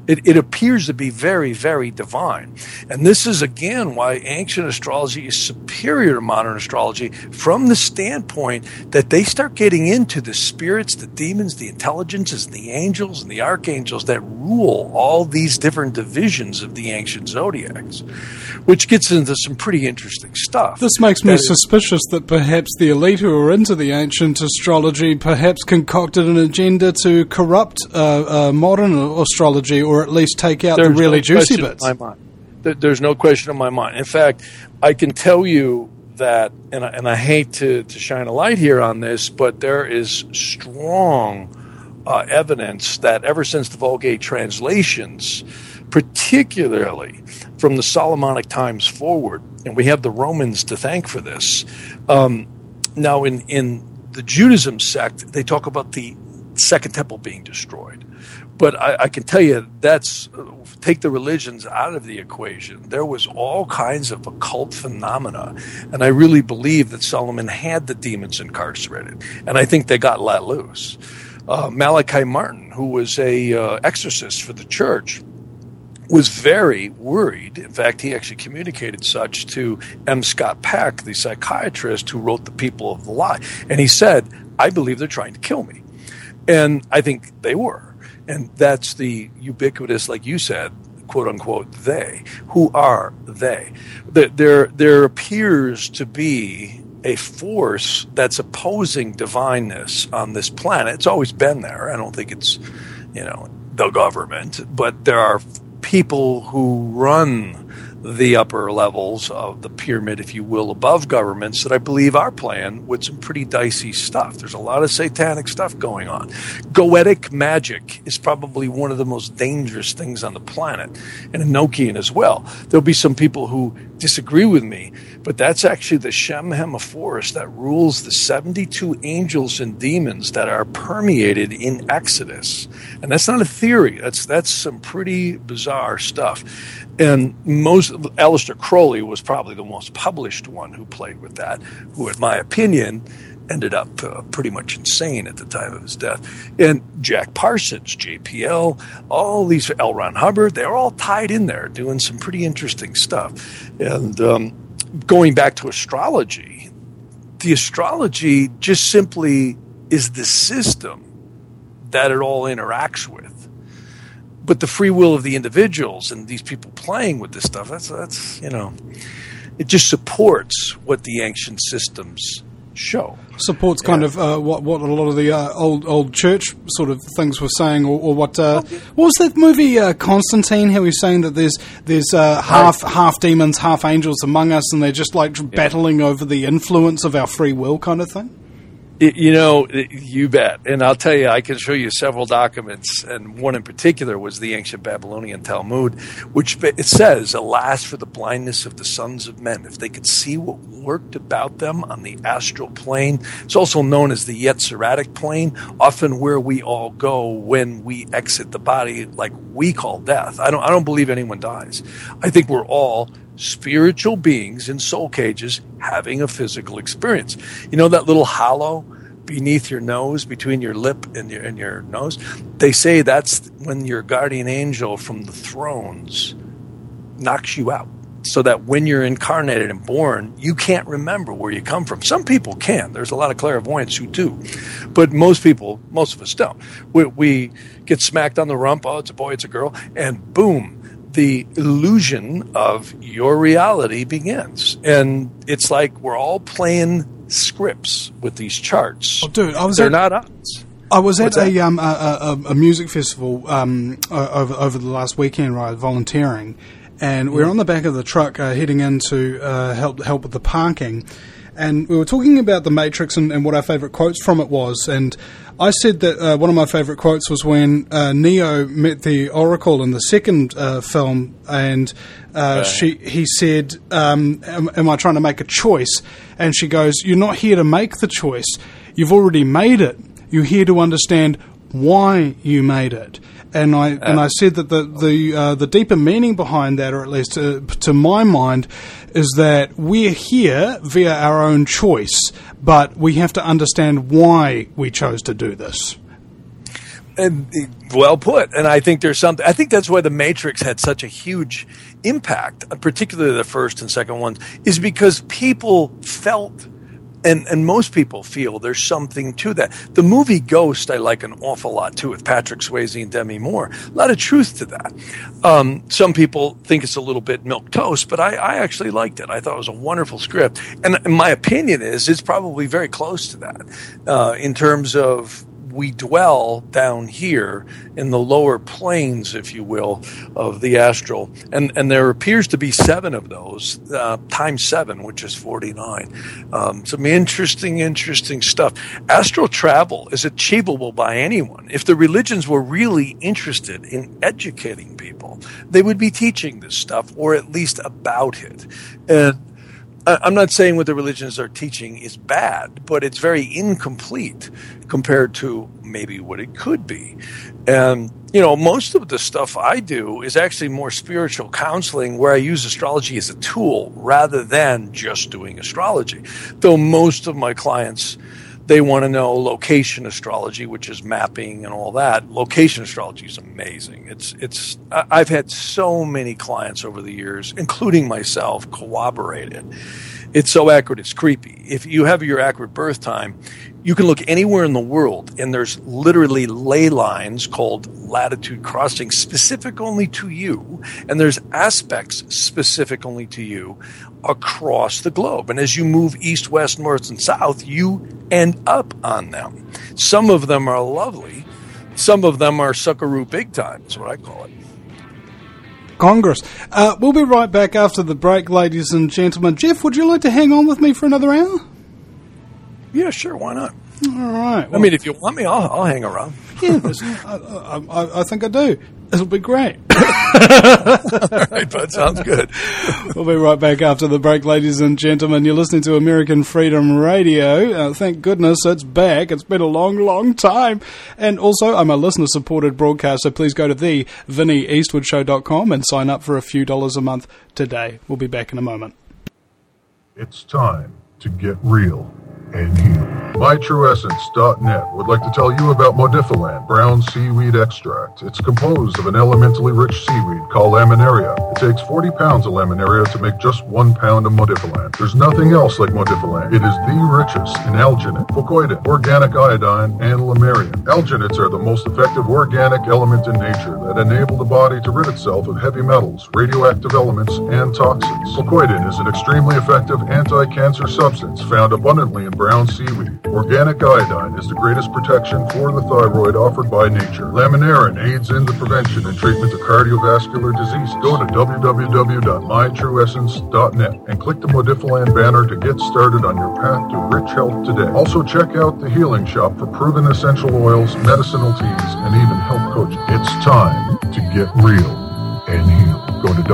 It appears to be very, very divine. And this is, again, why ancient astrology is superior to modern astrology from the standpoint that they start getting into the spirits, the demons, the intelligences, the angels, and the archangels that rule all these different divisions of the ancient zodiacs, which gets into some pretty interesting stuff. This makes me suspicious that perhaps the elite who are into the ancient astrology perhaps concocted an agenda to corrupt modern astrology, or at least take out the really juicy bits. There's no question in my mind. In fact, I can tell you that, and I hate to shine a light here on this, but there is strong evidence that ever since the Vulgate translations, particularly from the Solomonic times forward, and we have the Romans to thank for this. Now, in the Judaism sect, they talk about the Second Temple being destroyed. But I can tell you take the religions out of the equation. There was all kinds of occult phenomena. And I really believe that Solomon had the demons incarcerated. And I think they got let loose. Malachi Martin, who was a exorcist for the church, was very worried. In fact, he actually communicated such to M. Scott Peck, the psychiatrist who wrote The People of the Lie. And he said, I believe they're trying to kill me. And I think they were. And that's the ubiquitous, like you said, quote unquote, they. Who are they? There appears to be a force that's opposing divineness on this planet. It's always been there. I don't think it's, the government, but there are people who run the upper levels of the pyramid, if you will, above governments that I believe are playing with some pretty dicey stuff. There's a lot of satanic stuff going on. Goetic magic is probably one of the most dangerous things on the planet, and Enochian as well. There'll be some people who disagree with me, but that's actually the Shem Hemaphoros that rules the 72 angels and demons that are permeated in Exodus. And that's not a theory. That's some pretty bizarre stuff. And Aleister Crowley was probably the most published one who played with that, who, in my opinion, ended up pretty much insane at the time of his death. And Jack Parsons, JPL, all these, L. Ron Hubbard, they're all tied in there doing some pretty interesting stuff. And going back to astrology, the astrology just simply is the system that it all interacts with. But the free will of the individuals and these people playing with this stuff, that's it just supports what the ancient systems show. Supports kind of what a lot of the old church sort of things were saying, or what was that movie Constantine? How he's saying that there's half demons, half angels among us, and they're just like battling over the influence of our free will, kind of thing. You bet. And I'll tell you, I can show you several documents, and one in particular was the ancient Babylonian Talmud, which it says, alas for the blindness of the sons of men, if they could see what lurked about them on the astral plane. It's also known as the Yetziratic plane, often where we all go when we exit the body, like we call death. I don't believe anyone dies. I think we're all spiritual beings in soul cages having a physical experience. You know that little hollow beneath your nose, between your lip and your nose? They say that's when your guardian angel from the thrones knocks you out, so that when you're incarnated and born, you can't remember where you come from. Some people can. There's a lot of clairvoyants who do. But most of us don't. We get smacked on the rump, oh, it's a boy, it's a girl, and boom, the illusion of your reality begins. And it's like we're all playing scripts with these charts. Oh, dude, they're not us. I was at a music festival over the last weekend, right, volunteering, and we were on the back of the truck heading in to help with the parking, and we were talking about The Matrix and what our favourite quotes from it was, and I said that one of my favourite quotes was when Neo met the Oracle in the second film, and he said, am I trying to make a choice? And she goes, you're not here to make the choice. You've already made it. You're here to understand why you made it. And I said that the deeper meaning behind that, or at least to my mind, is that we're here via our own choice, but we have to understand why we chose to do this. And well put. And I think there's something. I think that's why The Matrix had such a huge impact, particularly the first and second ones, is because people felt, and most people feel, there's something to that. The movie Ghost I like an awful lot too, with Patrick Swayze and Demi Moore. A lot of truth to that. Some people think it's a little bit milquetoast, but I actually liked it. I thought it was a wonderful script. And my opinion is it's probably very close to that in terms of we dwell down here in the lower planes, if you will, of the astral. And there appears to be 7 of those, times 7, which is 49. Some interesting stuff. Astral travel is achievable by anyone. If the religions were really interested in educating people, they would be teaching this stuff, or at least about it. And I'm not saying what the religions are teaching is bad, but it's very incomplete compared to maybe what it could be. And, most of the stuff I do is actually more spiritual counseling, where I use astrology as a tool rather than just doing astrology. Though most of my clients, they want to know location astrology, which is mapping and all that. Location astrology is amazing. I've had so many clients over the years, including myself, corroborate it. It's so accurate, it's creepy. If you have your accurate birth time, you can look anywhere in the world, and there's literally ley lines called latitude crossing specific only to you, and there's aspects specific only to you across the globe. And as you move east, west, north, and south, you end up on them. Some of them are lovely. Some of them are suckaroo big time. That's what I call it. Congress. We'll be right back after the break, ladies and gentlemen. Jeff, would you like to hang on with me for another hour? Yeah, sure. Why not? All right. Well, I mean, if you want me, I'll hang around. Yeah, I think I do. It'll be great. All right, bud. Sounds good. We'll be right back after the break, ladies and gentlemen. You're listening to American Freedom Radio. Thank goodness it's back. It's been a long time. And also, I'm a listener-supported broadcast, so please go to theVinnieEastwoodshow.com and sign up for a few dollars a month today. We'll be back in a moment. It's time to get real and heal. MyTrueEssence.net would like to tell you about Modifilan brown seaweed extract. It's composed of an elementally rich seaweed called laminaria. It takes 40 pounds of laminaria to make just 1 pound of Modifilan. There's nothing else like Modifilan. It is the richest in alginate, fucoidin, organic iodine, and lamarian. Alginates are the most effective organic element in nature that enable the body to rid itself of heavy metals, radioactive elements, and toxins. Fucoidin is an extremely effective anti-cancer substance found abundantly in brown seaweed. Organic iodine is the greatest protection for the thyroid offered by nature. Laminarin aids in the prevention and treatment of cardiovascular disease. Go to www.mytrueessence.net and click the Modifilan banner to get started on your path to rich health today. Also check out the Healing Shop for proven essential oils, medicinal teas, and even health coaching. It's time to get real and heal. Go to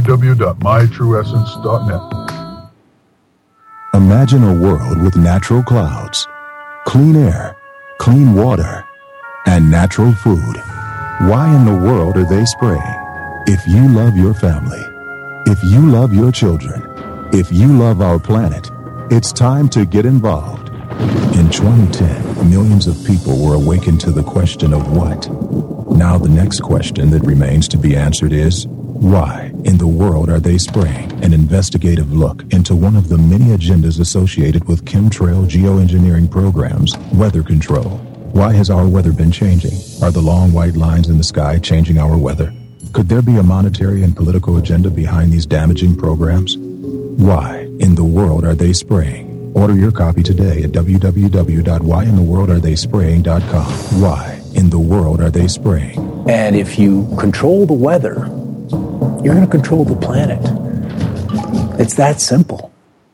www.mytrueessence.net. Imagine a world with natural clouds, clean air, clean water, and natural food. Why in the world are they spraying? If you love your family, if you love your children, if you love our planet, it's time to get involved. In 2010, millions of people were awakened to the question of what? Now the next question that remains to be answered is, why in the world are they spraying? An investigative look into one of the many agendas associated with chemtrail geoengineering programs, weather control. Why has our weather been changing? Are the long white lines in the sky changing our weather? Could there be a monetary and political agenda behind these damaging programs? Why in the world are they spraying? Order your copy today at www.whyintheworldaretheyspraying.com. Why in the world are they spraying? And if you control the weather, you're going to control the planet. It's that simple.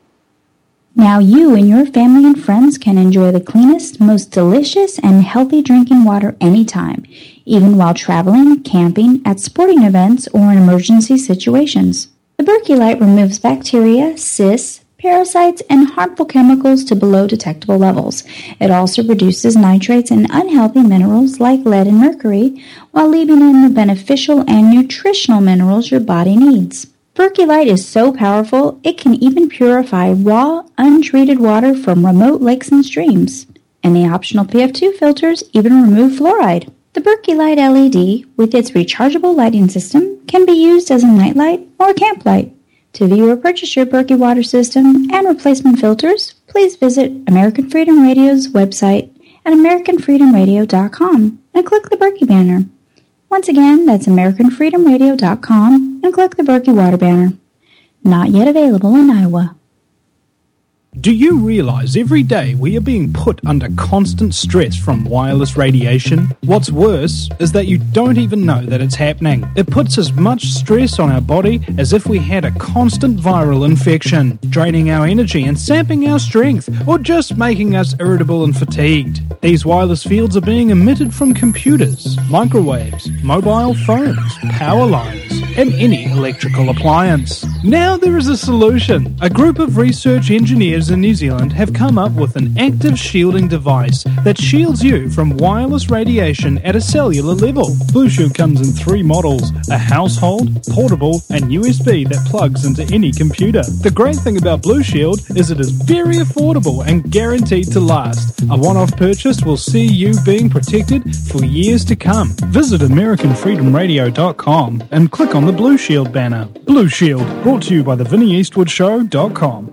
Now you and your family and friends can enjoy the cleanest, most delicious, and healthy drinking water anytime, even while traveling, camping, at sporting events, or in emergency situations. The Berkey removes bacteria, cysts, parasites, and harmful chemicals to below detectable levels. It also reduces nitrates and unhealthy minerals like lead and mercury, while leaving in the beneficial and nutritional minerals your body needs. Berkey is so powerful, it can even purify raw, untreated water from remote lakes and streams. And the optional PF2 filters even remove fluoride. The Berkey Light LED, with its rechargeable lighting system, can be used as a nightlight or camp light. To view or purchase your Berkey water system and replacement filters, please visit American Freedom Radio's website at AmericanFreedomRadio.com and click the Berkey banner. Once again, that's AmericanFreedomRadio.com and click the Berkey water banner. Not yet available in Iowa. Do you realize every day we are being put under constant stress from wireless radiation? What's worse is that you don't even know that it's happening. It puts as much stress on our body as if we had a constant viral infection, draining our energy and sapping our strength, or just making us irritable and fatigued. These wireless fields are being emitted from computers, microwaves, mobile phones, power lines, and any electrical appliance. Now there is a solution. A group of research engineers in New Zealand have come up with an active shielding device that shields you from wireless radiation at a cellular level. Blue Shield comes in 3 models: a household, portable, and USB that plugs into any computer. The great thing about Blue Shield is it is very affordable and guaranteed to last. A one-off purchase will see you being protected for years to come. Visit AmericanFreedomRadio.com and click on the Blue Shield banner. Blue Shield, brought to you by the VinnyEastwoodShow.com.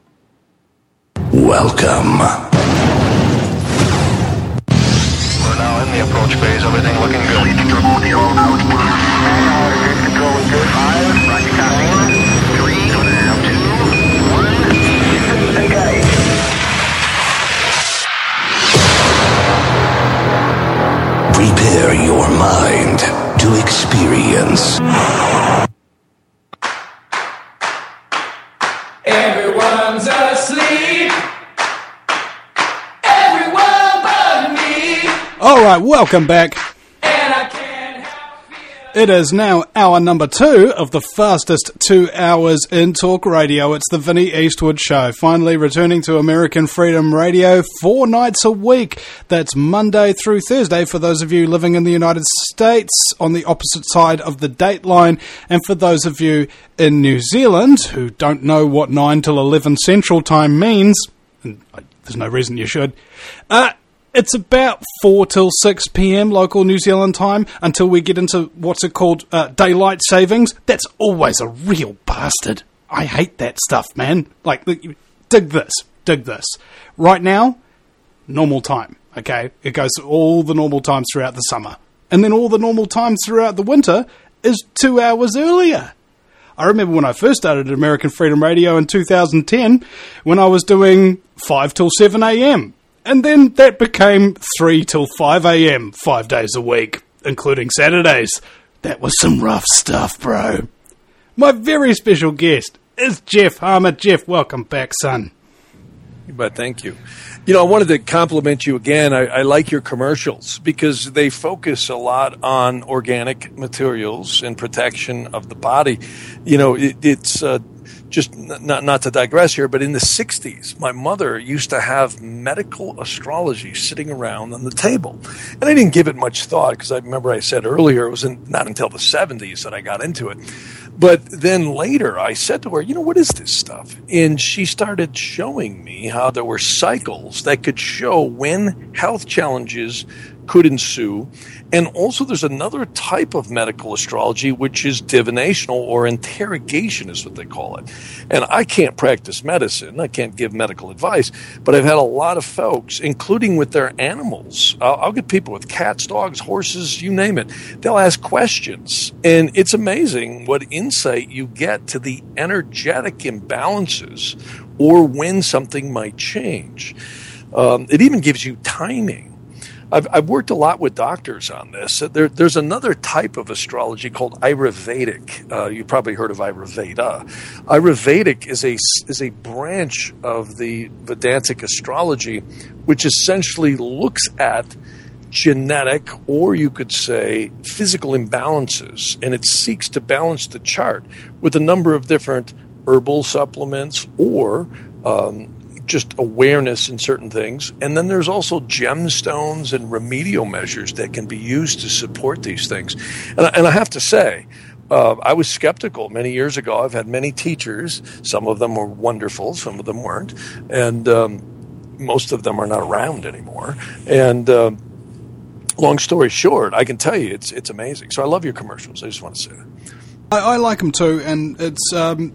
Welcome. We're now in the approach phase. Everything looking good. Control is good. 5, rocket counting. 3, 2, 1. Engage. Prepare your mind to experience. Everyone's asleep. Everyone but me. All right, welcome back. It is now hour number 2 of the fastest 2 hours in talk radio. It's the Vinny Eastwood Show, finally returning to American Freedom Radio 4 nights a week. That's Monday through Thursday for those of you living in the United States on the opposite side of the date line. And for those of you in New Zealand who don't know what 9 till 11 Central Time means, and there's no reason you should, it's about 4 till 6 p.m. local New Zealand time until we get into what's it called daylight savings. That's always a real bastard. I hate that stuff, man. Like, dig this. Right now, normal time, okay? It goes to all the normal times throughout the summer. And then all the normal times throughout the winter is 2 hours earlier. I remember when I first started at American Freedom Radio in 2010 when I was doing 5 till 7 a.m., and then that became 3 till 5 a.m. 5 days a week, including Saturdays. That was some rough stuff, bro. My very special guest is Jeff Harmer. Jeff, welcome back, son. But thank you. You know, I wanted to compliment you again. I like your commercials because they focus a lot on organic materials and protection of the body. You know, it's just not to digress here, but in the 60s, my mother used to have medical astrology sitting around on the table. And I didn't give it much thought because I remember I said earlier it was not until the 70s that I got into it. But then later I said to her, you know, what is this stuff? And she started showing me how there were cycles that could show when health challenges could ensue. And also there's another type of medical astrology, which is divinational or interrogation is what they call it. And I can't practice medicine. I can't give medical advice. But I've had a lot of folks, including with their animals. I'll get people with cats, dogs, horses, you name it. They'll ask questions. And it's amazing what insight you get to the energetic imbalances or when something might change. It even gives you timing. I've worked a lot with doctors on this. There's another type of astrology called Ayurvedic. You probably heard of Ayurveda. Ayurvedic is a branch of the Vedantic astrology, which essentially looks at genetic, or you could say physical imbalances, and it seeks to balance the chart with a number of different herbal supplements or just awareness in certain things. And then there's also gemstones and remedial measures that can be used to support these things. And I have to say, I was skeptical many years ago. I've had many teachers. Some of them were wonderful. Some of them weren't. And most of them are not around anymore. And long story short, I can tell you it's amazing. So I love your commercials. I just want to say that. I like them too, and it's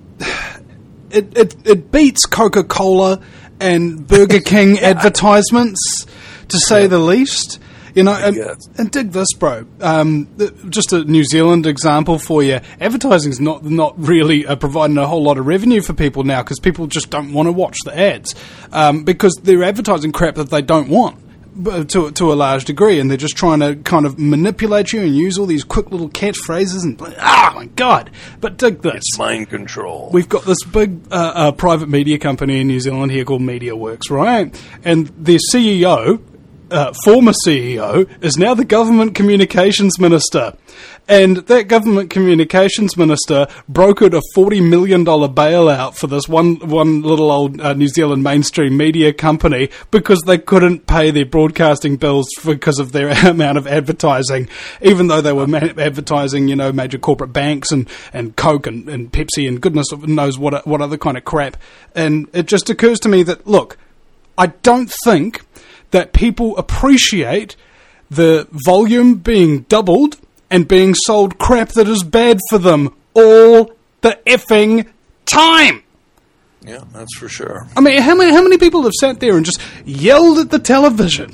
it beats Coca-Cola and Burger King advertisements, to say the least. You know, and dig this, bro. Just a New Zealand example for you. Advertising's not really providing a whole lot of revenue for people now, because people just don't want to watch the ads, because they're advertising crap that they don't want. To a large degree, and they're just trying to kind of manipulate you and use all these quick little catchphrases and oh my god. But dig this. It's mind control. We've got this big private media company in New Zealand here called MediaWorks, right? And their CEO, former CEO, is now the government communications minister. And that government communications minister brokered a $40 million bailout for this one little old New Zealand mainstream media company, because they couldn't pay their broadcasting bills because of their amount of advertising, even though they were advertising, you know, major corporate banks and Coke and Pepsi and goodness knows what other kind of crap. And it just occurs to me that, look, I don't think that people appreciate the volume being doubled and being sold crap that is bad for them all the effing time. Yeah, that's for sure. I mean, how many people have sat there and just yelled at the television?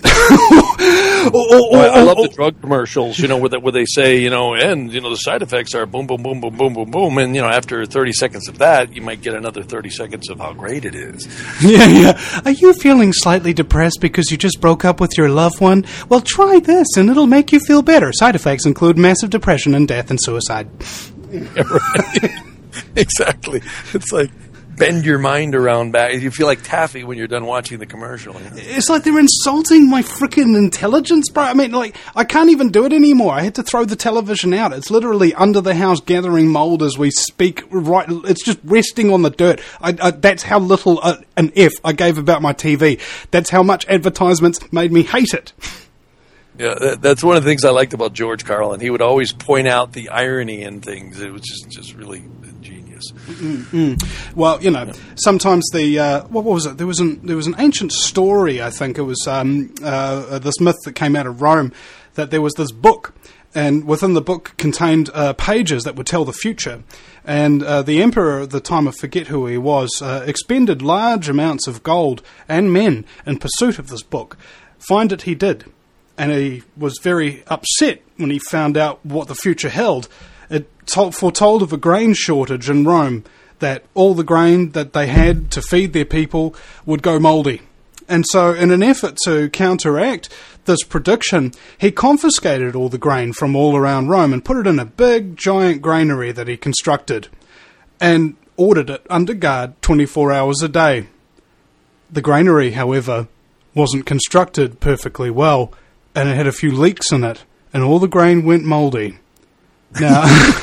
I love the drug commercials, you know, where they say, you know, and, you know, the side effects are boom, boom, boom, boom, boom, boom, boom. And, you know, after 30 seconds of that, you might get another 30 seconds of how great it is. Yeah. Are you feeling slightly depressed because you just broke up with your loved one? Well, try this and it'll make you feel better. Side effects include massive depression and death and suicide. Yeah, right. Exactly. It's like, bend your mind around back. You feel like Taffy when you're done watching the commercial. You know? It's like they're insulting my freaking intelligence, bro. I mean, like, I can't even do it anymore. I had to throw the television out. It's literally under the house gathering mold as we speak. Right, it's just resting on the dirt. That's how little an F I gave about my TV. That's how much advertisements made me hate it. Yeah, that's one of the things I liked about George Carlin. He would always point out the irony in things. It was just really genius. Well, you know, sometimes what was it? There was an ancient story. I think it was this myth that came out of Rome, that there was this book, and within the book contained pages that would tell the future. And the emperor at the time, I forget who he was, expended large amounts of gold and men in pursuit of this book. Find it he did. And he was very upset when he found out what the future held. It foretold of a grain shortage in Rome, that all the grain that they had to feed their people would go mouldy. And so in an effort to counteract this prediction, he confiscated all the grain from all around Rome and put it in a big, giant granary that he constructed and ordered it under guard 24 hours a day. The granary, however, wasn't constructed perfectly well, and it had a few leaks in it, and all the grain went mouldy. Now,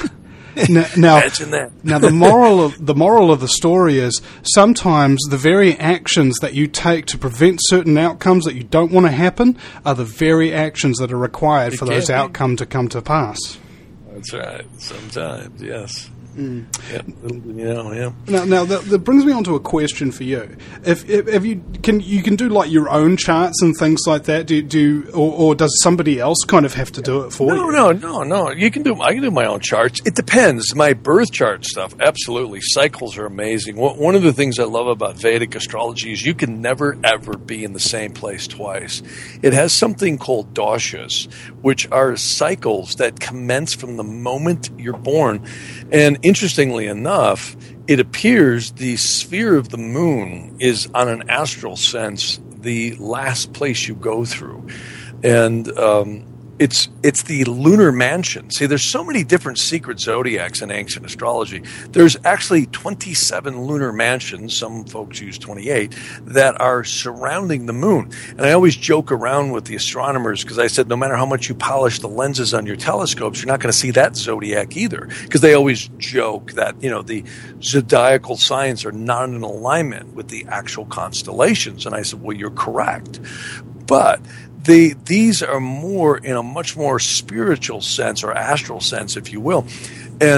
imagine that. Now the moral of the story is sometimes the very actions that you take to prevent certain outcomes that you don't want to happen are the very actions that are required for those outcomes to come to pass. That's right. Sometimes, yes. Mm. Yeah, you know, yeah. Now that brings me on to a question for you. If you can do like your own charts and things like that, or does somebody else kind of have to do it for you? No. I can do my own charts. It depends. My birth chart stuff, absolutely. Cycles are amazing. One of the things I love about Vedic astrology is you can never ever be in the same place twice. It has something called doshas, which are cycles that commence from the moment you're born. And interestingly enough, it appears the sphere of the moon is, on an astral sense, the last place you go through. And it's the lunar mansion. See, there's so many different secret zodiacs in ancient astrology. There's actually 27 lunar mansions, some folks use 28, that are surrounding the moon. And I always joke around with the astronomers because I said no matter how much you polish the lenses on your telescopes, you're not going to see that zodiac either. Because they always joke that, you know, the zodiacal signs are not in alignment with the actual constellations. And I said, well, you're correct. But these are more in a much more spiritual sense, or astral sense, if you will. And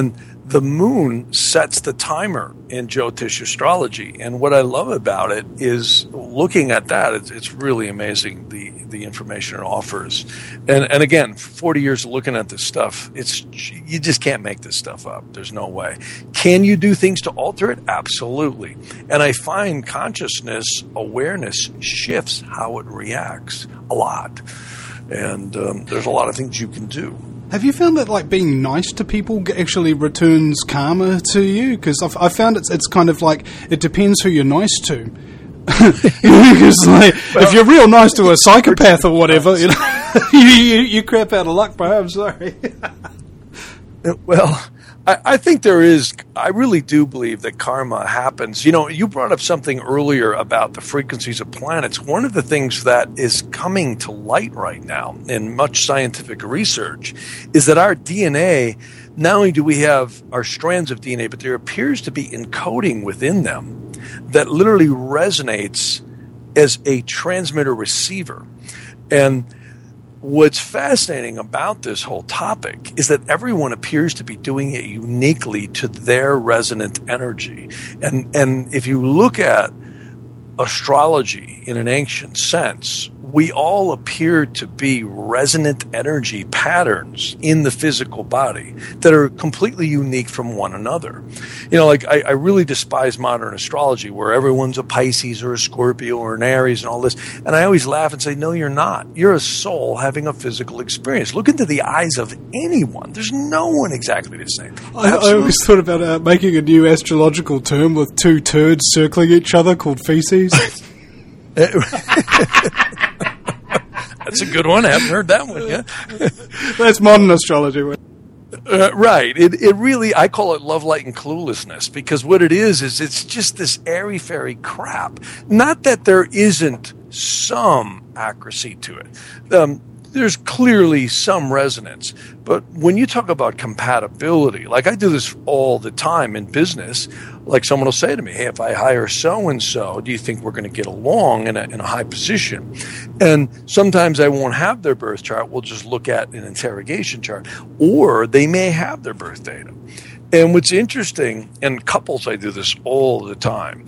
the moon sets the timer in Jyotish astrology. And what I love about it is looking at that, it's really amazing, the information it offers. And again, 40 years of looking at this stuff, you just can't make this stuff up. There's no way. Can you do things to alter it? Absolutely. And I find consciousness, awareness shifts how it reacts a lot. And there's a lot of things you can do. Have you found that like being nice to people actually returns karma to you? Because I've found it's kind of like it depends who you're nice to. Because like, if you're real nice to a psychopath or whatever, you know, you crap out of luck, bro. I'm sorry. Well, I think I really do believe that karma happens. You know, you brought up something earlier about the frequencies of planets. One of the things that is coming to light right now in much scientific research is that our DNA, not only do we have our strands of DNA, but there appears to be encoding within them that literally resonates as a transmitter-receiver. And what's fascinating about this whole topic is that everyone appears to be doing it uniquely to their resonant energy. And if you look at astrology in an ancient sense, we all appear to be resonant energy patterns in the physical body that are completely unique from one another. You know, like I really despise modern astrology where everyone's a Pisces or a Scorpio or an Aries and all this. And I always laugh and say, no, you're not. You're a soul having a physical experience. Look into the eyes of anyone. There's no one exactly the same. I always thought about making a new astrological term with two turds circling each other called feces. That's a good one. I haven't heard that one yet. That's modern astrology. Right. It really, I call it love, light, and cluelessness, because what it is it's just this airy-fairy crap. Not that there isn't some accuracy to it. There's clearly some resonance. But when you talk about compatibility, like I do this all the time in business, like someone will say to me, hey, if I hire so-and-so, do you think we're going to get along in a high position? And sometimes I won't have their birth chart. We'll just look at an interrogation chart. Or they may have their birth data. And what's interesting, and couples, I do this all the time,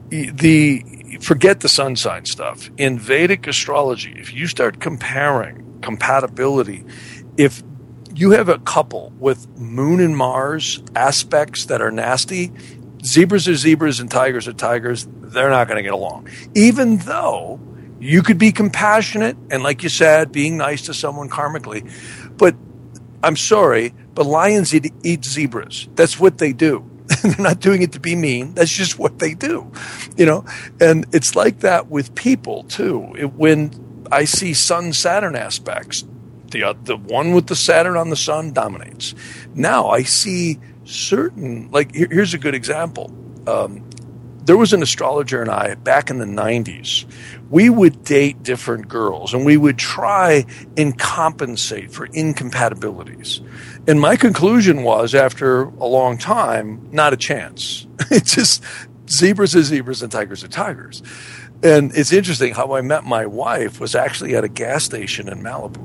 forget the sun sign stuff. In Vedic astrology, if you start comparing compatibility, if you have a couple with Moon and Mars aspects that are nasty, zebras are zebras and tigers are tigers, they're not going to get along. Even though you could be compassionate and, like you said, being nice to someone karmically. But I'm sorry, but lions eat zebras. That's what they do. They're not doing it to be mean. That's just what they do, you know. And it's like that with people too. When I see Sun-Saturn aspects, the one with the Saturn on the Sun dominates. Now I see certain, like here's a good example. There was an astrologer and I back in the 90s. We would date different girls and we would try and compensate for incompatibilities. And my conclusion was, after a long time, not a chance. It's just zebras are zebras and tigers are tigers. And it's interesting how I met my wife was actually at a gas station in Malibu.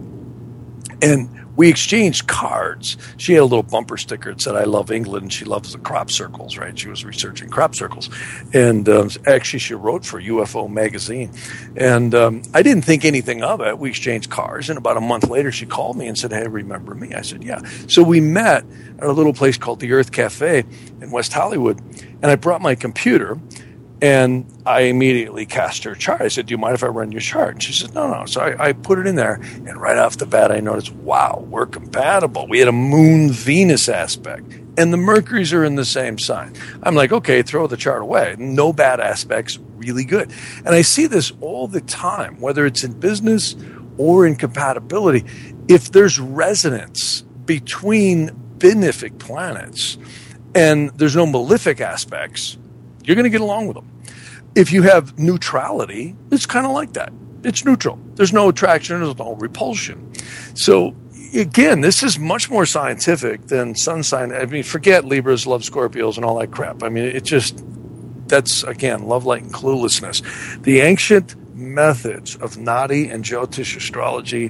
And we exchanged cards. She had a little bumper sticker that said, I love England. She loves the crop circles, right? She was researching crop circles. And actually, she wrote for UFO magazine. And I didn't think anything of it. We exchanged cards. And about a month later, she called me and said, hey, remember me? I said, yeah. So we met at a little place called the Earth Cafe in West Hollywood. And I brought my computer. And I immediately cast her chart. I said, do you mind if I run your chart? And she said, no. So I put it in there. And right off the bat, I noticed, wow, we're compatible. We had a Moon-Venus aspect. And the Mercuries are in the same sign. I'm like, okay, throw the chart away. No bad aspects, really good. And I see this all the time, whether it's in business or in compatibility. If there's resonance between benefic planets and there's no malefic aspects, you're going to get along with them. If you have neutrality, it's kind of like that. It's neutral. There's no attraction. There's no repulsion. So, again, this is much more scientific than sun sign. I mean, forget Libras, love Scorpios, and all that crap. I mean, it just, that's, again, love, light, and cluelessness. The ancient methods of Nadi and Jyotish astrology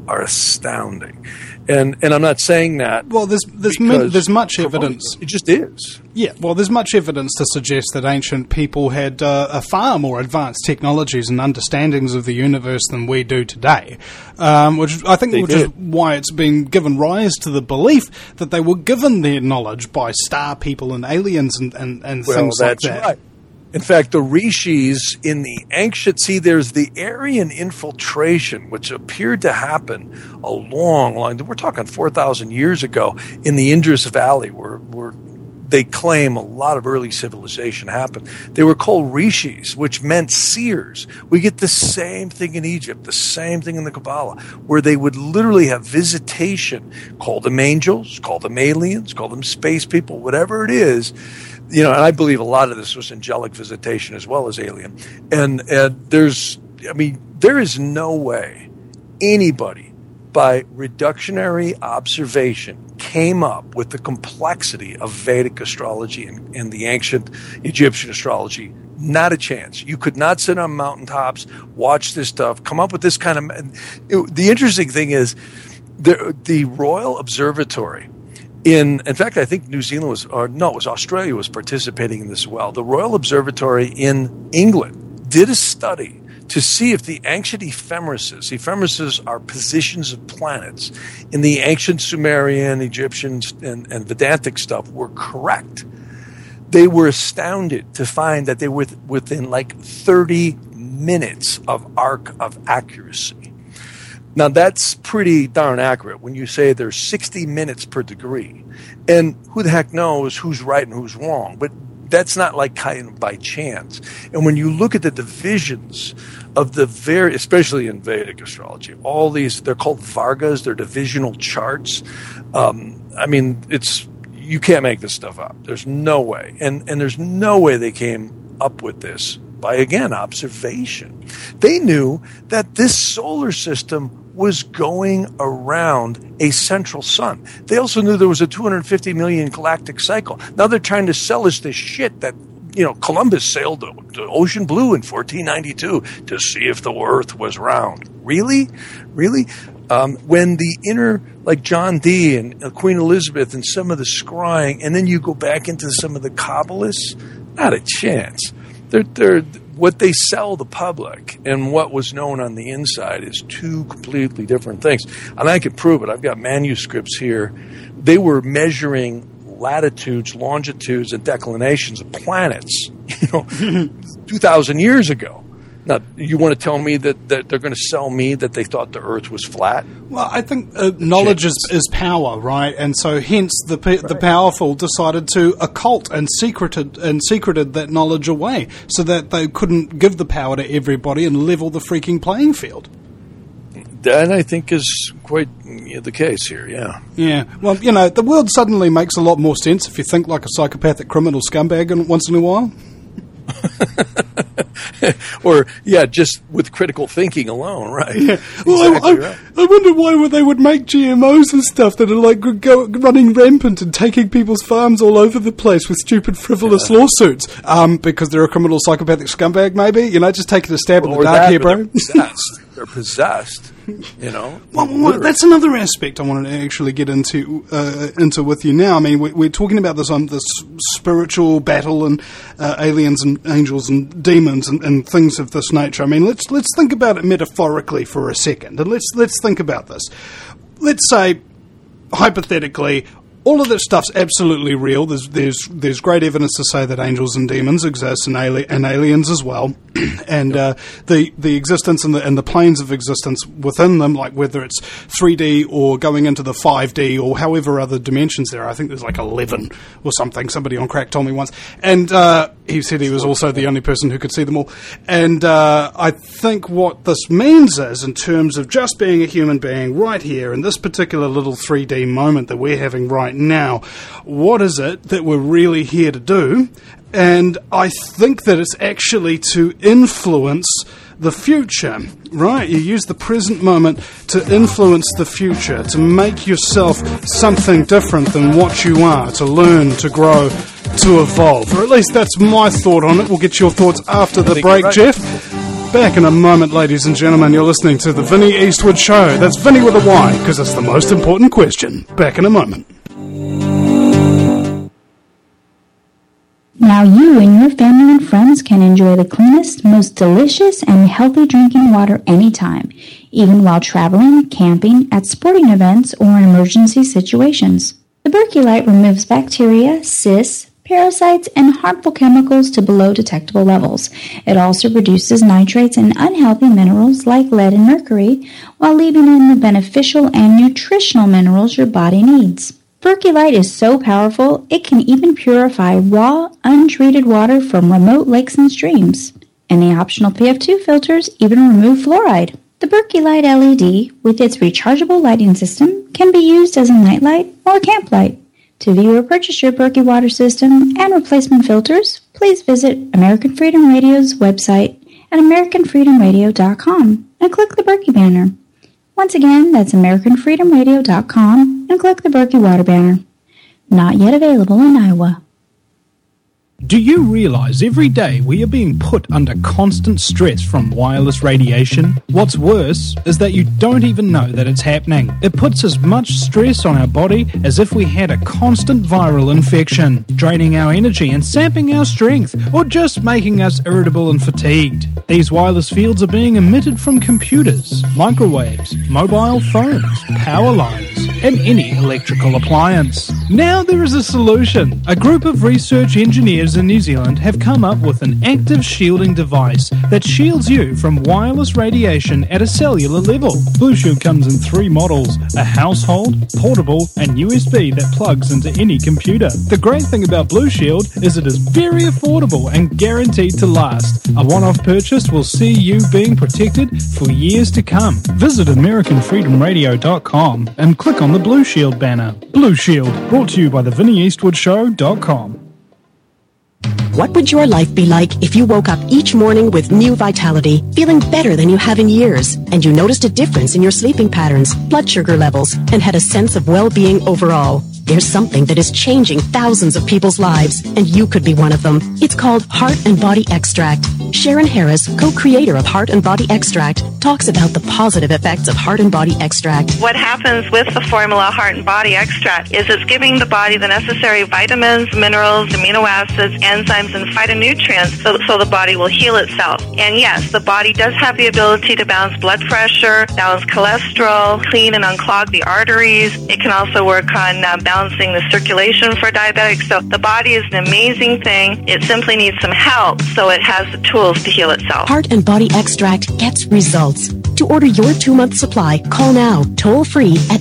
are astounding. And I'm not saying that. Well, there's much evidence. It just is. Yeah, well, there's much evidence to suggest that ancient people had a far more advanced technologies and understandings of the universe than we do today, which is why it's been given rise to the belief that they were given their knowledge by star people and aliens and things like that. Right. In fact, the rishis in the ancient, there's the Aryan infiltration, which appeared to happen a long, we're talking 4,000 years ago in the Indus Valley, where they claim a lot of early civilization happened. They were called rishis, which meant seers. We get the same thing in Egypt, the same thing in the Kabbalah, where they would literally have visitation, call them angels, call them aliens, call them space people, whatever it is. And I believe a lot of this was angelic visitation as well as alien. And there is no way anybody by reductionary observation came up with the complexity of Vedic astrology and the ancient Egyptian astrology. Not a chance. You could not sit on mountaintops, watch this stuff, come up with this kind of... The interesting thing is the Royal Observatory in fact, I think New Zealand it was Australia was participating in this as well. The Royal Observatory in England did a study to see if the ancient ephemeruses are positions of planets in the ancient Sumerian, Egyptian, and Vedantic stuff were correct. They were astounded to find that they were within 30 minutes of arc of accuracy. Now, that's pretty darn accurate when you say there's 60 minutes per degree. And who the heck knows who's right and who's wrong? But that's not kind of by chance. And when you look at the divisions of the especially in Vedic astrology, all these, they're called Vargas, they're divisional charts. You can't make this stuff up. There's no way. And there's no way they came up with this by, again, observation. They knew that this solar system was going around a central sun. They also knew there was a 250 million galactic cycle. Now they're trying to sell us this shit that, Columbus sailed the ocean blue in 1492 to see if the Earth was round. Really? Really? When the inner, John Dee and Queen Elizabeth and some of the scrying, and then you go back into some of the Kabbalists, not a chance. They're what they sell the public and what was known on the inside is two completely different things. And I can prove it. I've got manuscripts here. They were measuring latitudes, longitudes, and declinations of planets, 2,000 years ago. Now, you want to tell me that they're going to sell me that they thought the Earth was flat? Well, I think knowledge is power, right? And so hence the powerful decided to occult and secreted that knowledge away so that they couldn't give the power to everybody and level the freaking playing field. That, I think, is quite the case here, yeah. Yeah. Well, the world suddenly makes a lot more sense if you think like a psychopathic criminal scumbag once in a while. Or, just with critical thinking alone, right? Yeah. Well, exactly right. I wonder why they would make GMOs and stuff that are running rampant and taking people's farms all over the place with stupid, frivolous lawsuits. Because they're a criminal, psychopathic scumbag, maybe? Just taking a stab in the dark here, bro. They're possessed, Well, that's another aspect I wanted to actually get into with you now. I mean, we're talking about this spiritual battle and aliens and angels and demons and things of this nature. I mean, let's think about it metaphorically for a second, and let's think about this. Let's say, hypothetically, all of this stuff's absolutely real. There's great evidence to say that angels and demons exist and aliens as well, and the existence and the planes of existence within them, like whether it's 3D or going into the 5D or however other dimensions there are. I think there's 11 or something. Somebody on Crack told me once, and he said he was also the only person who could see them all. And I think what this means is, in terms of just being a human being right here in this particular little 3D moment that we're having right now, what is it that we're really here to do? And I think that it's actually to influence the future, right? You use the present moment to influence the future, to make yourself something different than what you are, to learn, to grow, to evolve. Or at least that's my thought on it. We'll get your thoughts after the break, Jeff. Back in a moment, ladies and gentlemen. You're listening to the Vinnie Eastwood Show. That's Vinnie with a Y, because it's the most important question. Back in a moment. Now you and your family and friends can enjoy the cleanest, most delicious, and healthy drinking water anytime, even while traveling, camping, at sporting events, or in emergency situations. The Berkey Light removes bacteria, cysts, parasites, and harmful chemicals to below detectable levels. It also reduces nitrates and unhealthy minerals like lead and mercury, while leaving in the beneficial and nutritional minerals your body needs. Berkey Light is so powerful, it can even purify raw, untreated water from remote lakes and streams. And the optional PF2 filters even remove fluoride. The Berkey Light LED, with its rechargeable lighting system, can be used as a nightlight or a camp light. To view or purchase your Berkey water system and replacement filters, please visit American Freedom Radio's website at AmericanFreedomRadio.com and click the Berkey banner. Once again, that's AmericanFreedomRadio.com and click the Berkey water banner. Not yet available in Iowa. Do you realize every day we are being put under constant stress from wireless radiation? What's worse is that you don't even know that it's happening. It puts as much stress on our body as if we had a constant viral infection, draining our energy and sapping our strength, or just making us irritable and fatigued. These wireless fields are being emitted from computers, microwaves, mobile phones, power lines, and any electrical appliance. Now there is a solution. A group of research engineers in New Zealand have come up with an active shielding device that shields you from wireless radiation at a cellular level. Blue Shield comes in 3 models: a household, portable, and USB that plugs into any computer. The great thing about Blue Shield is it is very affordable and guaranteed to last. A one-off purchase will see you being protected for years to come. Visit AmericanFreedomRadio.com and click on the Blue Shield banner. Blue Shield, brought to you by the VinnieEastwoodShow.com. What would your life be like if you woke up each morning with new vitality, feeling better than you have in years, and you noticed a difference in your sleeping patterns, blood sugar levels, and had a sense of well-being overall? There's something that is changing thousands of people's lives, and you could be one of them. It's called Heart and Body Extract. Sharon Harris, co-creator of Heart and Body Extract, talks about the positive effects of Heart and Body Extract. What happens with the formula Heart and Body Extract is it's giving the body the necessary vitamins, minerals, amino acids, enzymes, and phytonutrients so the body will heal itself. And yes, the body does have the ability to balance blood pressure, balance cholesterol, clean and unclog the arteries. It can also work on balancing the circulation for diabetics. So the body is an amazing thing. It simply needs some help so it has the tools to heal itself. Heart and Body Extract gets results. To order your 2-month supply, call now, toll free at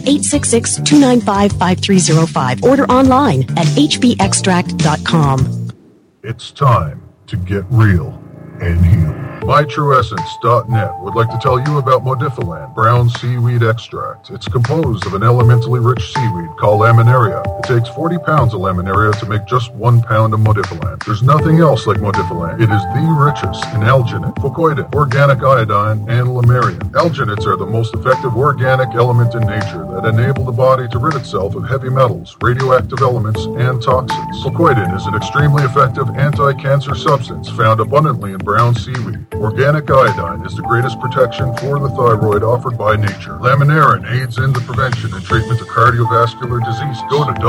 866-295-5305. Order online at hbextract.com. It's time to get real and heal. MyTrueEssence.net would like to tell you about Modifilan brown seaweed extract. It's composed of an elementally rich seaweed called laminaria. It takes 40 pounds of laminaria to make just 1 pound of Modifilan. There's nothing else like Modifilan. It is the richest in alginate, fucoidin, organic iodine, and lamarian. Alginates are the most effective organic element in nature that enable the body to rid itself of heavy metals, radioactive elements, and toxins. Fucoidin is an extremely effective anti-cancer substance found abundantly in brown seaweed. Organic iodine is the greatest protection for the thyroid offered by nature. Laminarin aids in the prevention and treatment of cardiovascular disease. Go to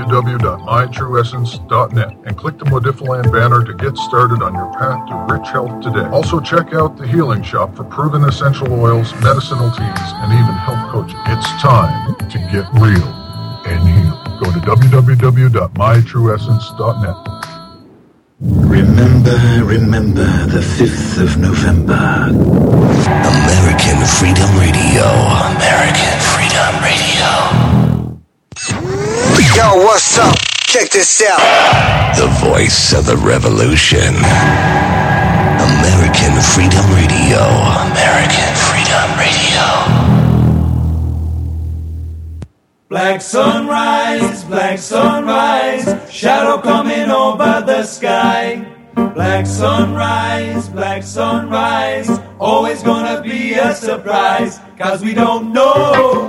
www.mytrueessence.net and click the Modifilan banner to get started on your path to rich health today. Also check out the Healing Shop for proven essential oils, medicinal teas, and even health coaching. It's time to get real and heal. Go to www.mytrueessence.net. Remember the 5th of November. American Freedom Radio. American Freedom Radio. Yo, what's up? Check this out. The voice of the revolution. American Freedom Radio. American Freedom Radio. Black sunrise, shadow coming over the sky. Black sunrise, always gonna be a surprise, 'cause we don't know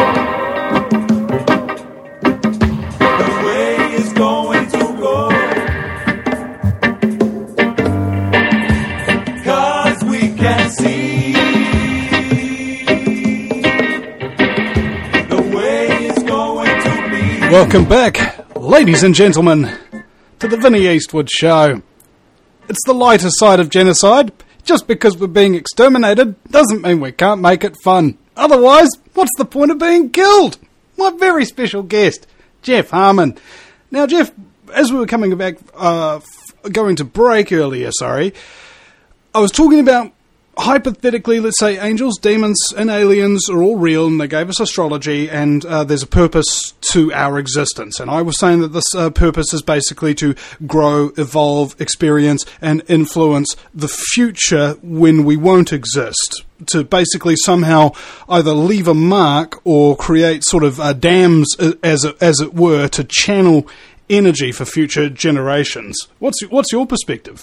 the way it's going to go. 'Cause we can't Welcome back, ladies and gentlemen, to the Vinnie Eastwood Show. It's the lighter side of genocide. Just because we're being exterminated doesn't mean we can't make it fun. Otherwise, what's the point of being killed? My very special guest, Jeff Harmon. Now, Jeff, as we were coming back, going to break earlier, I was talking about, hypothetically, let's say angels, demons, and aliens are all real, and they gave us astrology, and there's a purpose to our existence. And I was saying that this purpose is basically to grow, evolve, experience, and influence the future when we won't exist. To basically somehow either leave a mark or create sort of dams, as it were, to channel energy for future generations. What's your perspective?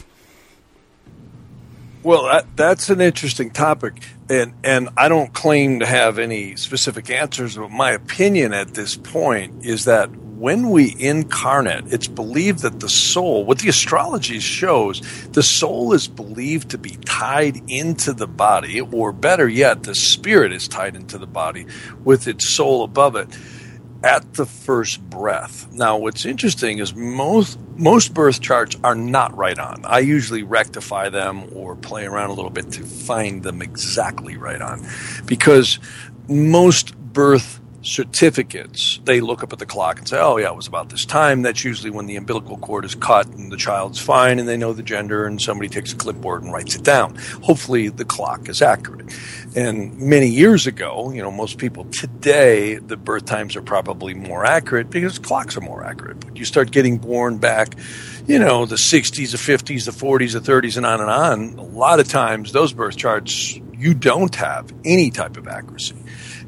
Well, that's an interesting topic, and I don't claim to have any specific answers, but my opinion at this point is that when we incarnate, it's believed that the soul, what the astrology shows, the soul is believed to be tied into the body, or better yet, the spirit is tied into the body with its soul above it at the first breath. Now, what's interesting is most birth charts are not right on. I usually rectify them or play around a little bit to find them exactly right on, because most birth certificates, they look up at the clock and say, oh yeah, it was about this time. That's usually when the umbilical cord is cut and the child's fine and they know the gender, and somebody takes a clipboard and writes it down. Hopefully the clock is accurate. And many years ago, most people today, the birth times are probably more accurate because clocks are more accurate. But you start getting born back, the 60s, the 50s, the 40s, the 30s, and on. A lot of times those birth charts, you don't have any type of accuracy.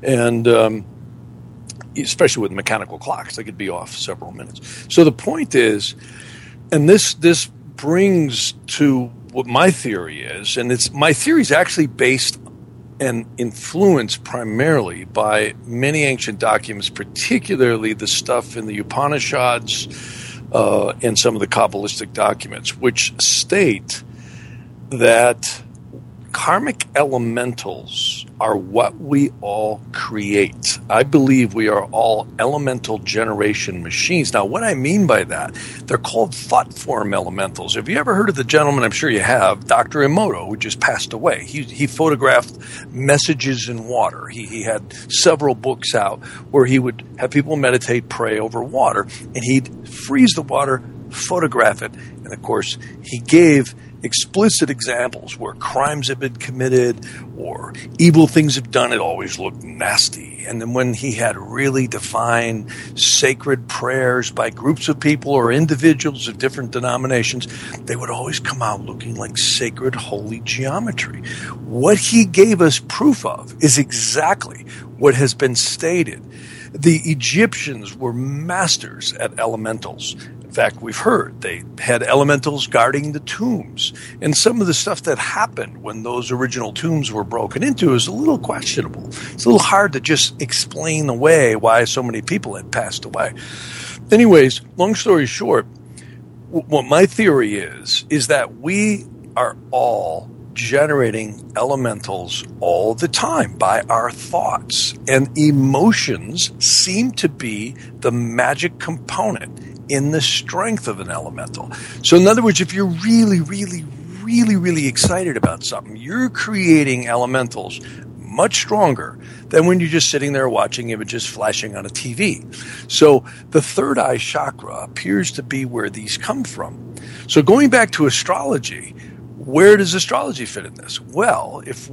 And especially with mechanical clocks, they could be off several minutes. So the point is, and this brings to what my theory is, and my theory is actually based and influenced primarily by many ancient documents, particularly the stuff in the Upanishads and some of the Kabbalistic documents, which state that karmic elementals are what we all create. I believe we are all elemental generation machines. Now, what I mean by that, they're called thought form elementals. Have you ever heard of the gentleman, I'm sure you have, Dr. Emoto, who just passed away? He photographed messages in water. He had several books out where he would have people meditate, pray over water, and he'd freeze the water, photograph it, and of course, he gave explicit examples where crimes have been committed or evil things have done. It always looked nasty. And then when he had really defined sacred prayers by groups of people or individuals of different denominations, they would always come out looking like sacred holy geometry. What he gave us proof of is exactly what has been stated. The Egyptians were masters at elementals. In fact, we've heard they had elementals guarding the tombs. And some of the stuff that happened when those original tombs were broken into is a little questionable. It's a little hard to just explain away why so many people had passed away. Anyways, long story short, what my theory is that we are all generating elementals all the time by our thoughts. And emotions seem to be the magic component in the strength of an elemental. So in other words, if you're really, really, really, really excited about something, you're creating elementals much stronger than when you're just sitting there watching images flashing on a TV. So the third eye chakra appears to be where these come from. So going back to astrology, where does astrology fit in this? Well, if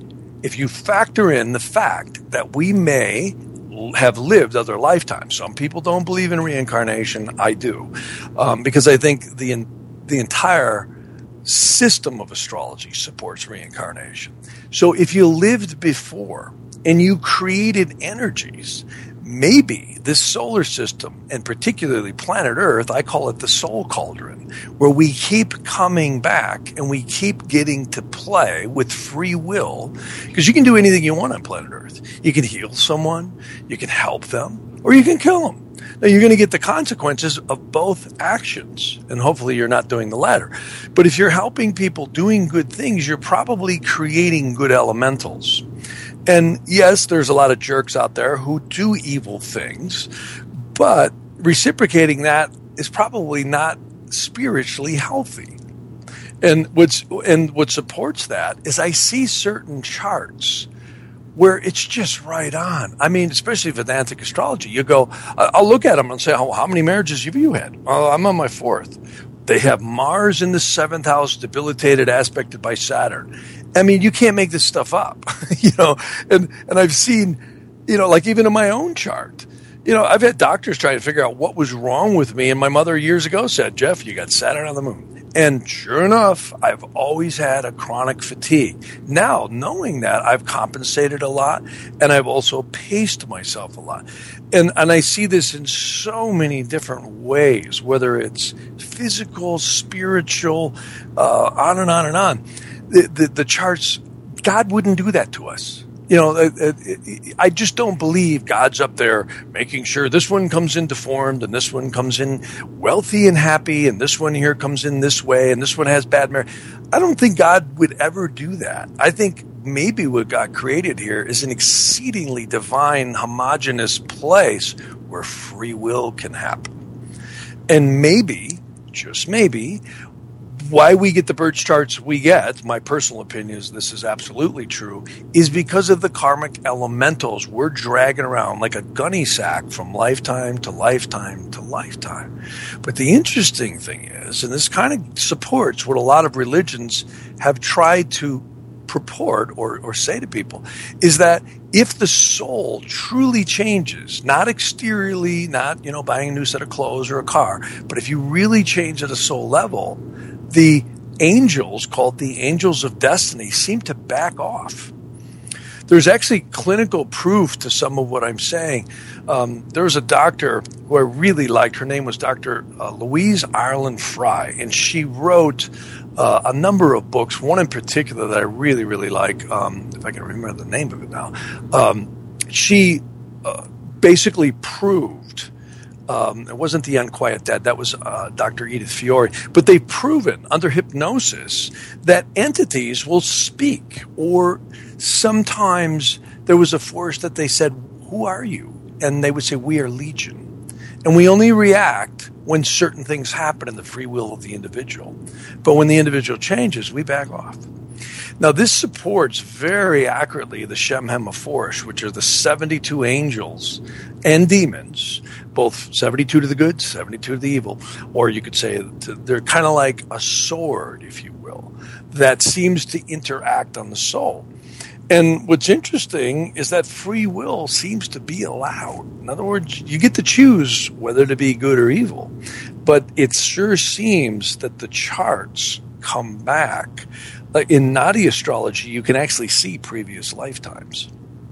you factor in the fact that we may have lived other lifetimes. Some people don't believe in reincarnation. I do, because I think the entire system of astrology supports reincarnation. So if you lived before and you created energies, maybe this solar system, and particularly planet Earth, I call it the soul cauldron, where we keep coming back and we keep getting to play with free will, because you can do anything you want on planet Earth. You can heal someone, you can help them, or you can kill them. Now, you're going to get the consequences of both actions, and hopefully you're not doing the latter. But if you're helping people doing good things, you're probably creating good elementals. And yes, there's a lot of jerks out there who do evil things, But reciprocating that is probably not spiritually healthy. And what supports that is I see certain charts where it's just right on. I mean, especially Vedantic astrology. You go, I'll look at them and say, how many marriages have you had? Oh, I'm on my 4th. They have Mars in the 7th house, debilitated, aspected by Saturn. I mean, you can't make this stuff up, and I've seen, like even in my own chart, I've had doctors try to figure out what was wrong with me. And my mother years ago said, Jeff, you got Saturn on the moon. And sure enough, I've always had a chronic fatigue. Now, knowing that, I've compensated a lot, and I've also paced myself a lot. And I see this in so many different ways, whether it's physical, spiritual, on and on and on. The charts, God wouldn't do that to us. I just don't believe God's up there making sure this one comes in deformed and this one comes in wealthy and happy and this one here comes in this way and this one has bad marriage. I don't think God would ever do that. I think maybe what God created here is an exceedingly divine, homogeneous place where free will can happen. And maybe, just maybe, why we get the birth charts we get, my personal opinion is this is absolutely true, is because of the karmic elementals we're dragging around like a gunny sack from lifetime to lifetime to lifetime. But the interesting thing is, and this kind of supports what a lot of religions have tried to purport or say to people, is that if the soul truly changes, not exteriorly, not, buying a new set of clothes or a car, but if you really change at a soul level, the angels, called the angels of destiny, seem to back off. There's actually clinical proof to some of what I'm saying. There was a doctor who I really liked. Her name was Dr. Louise Ireland Fry, and she wrote a number of books, one in particular that I really, really like, if I can remember the name of it now. She basically proved it wasn't the Unquiet Dead. That was Dr. Edith Fiore. But they've proven under hypnosis that entities will speak. Or sometimes there was a force that they said, who are you? And they would say, we are Legion. And we only react when certain things happen in the free will of the individual. But when the individual changes, we back off. Now, this supports very accurately the Shem HaMephorash, which are the 72 angels and demons, both 72 to the good, 72 to the evil. Or you could say they're kind of like a sword, if you will, that seems to interact on the soul. And what's interesting is that free will seems to be allowed. In other words, you get to choose whether to be good or evil. But it sure seems that the charts come back. In Nadi astrology, you can actually see previous lifetimes.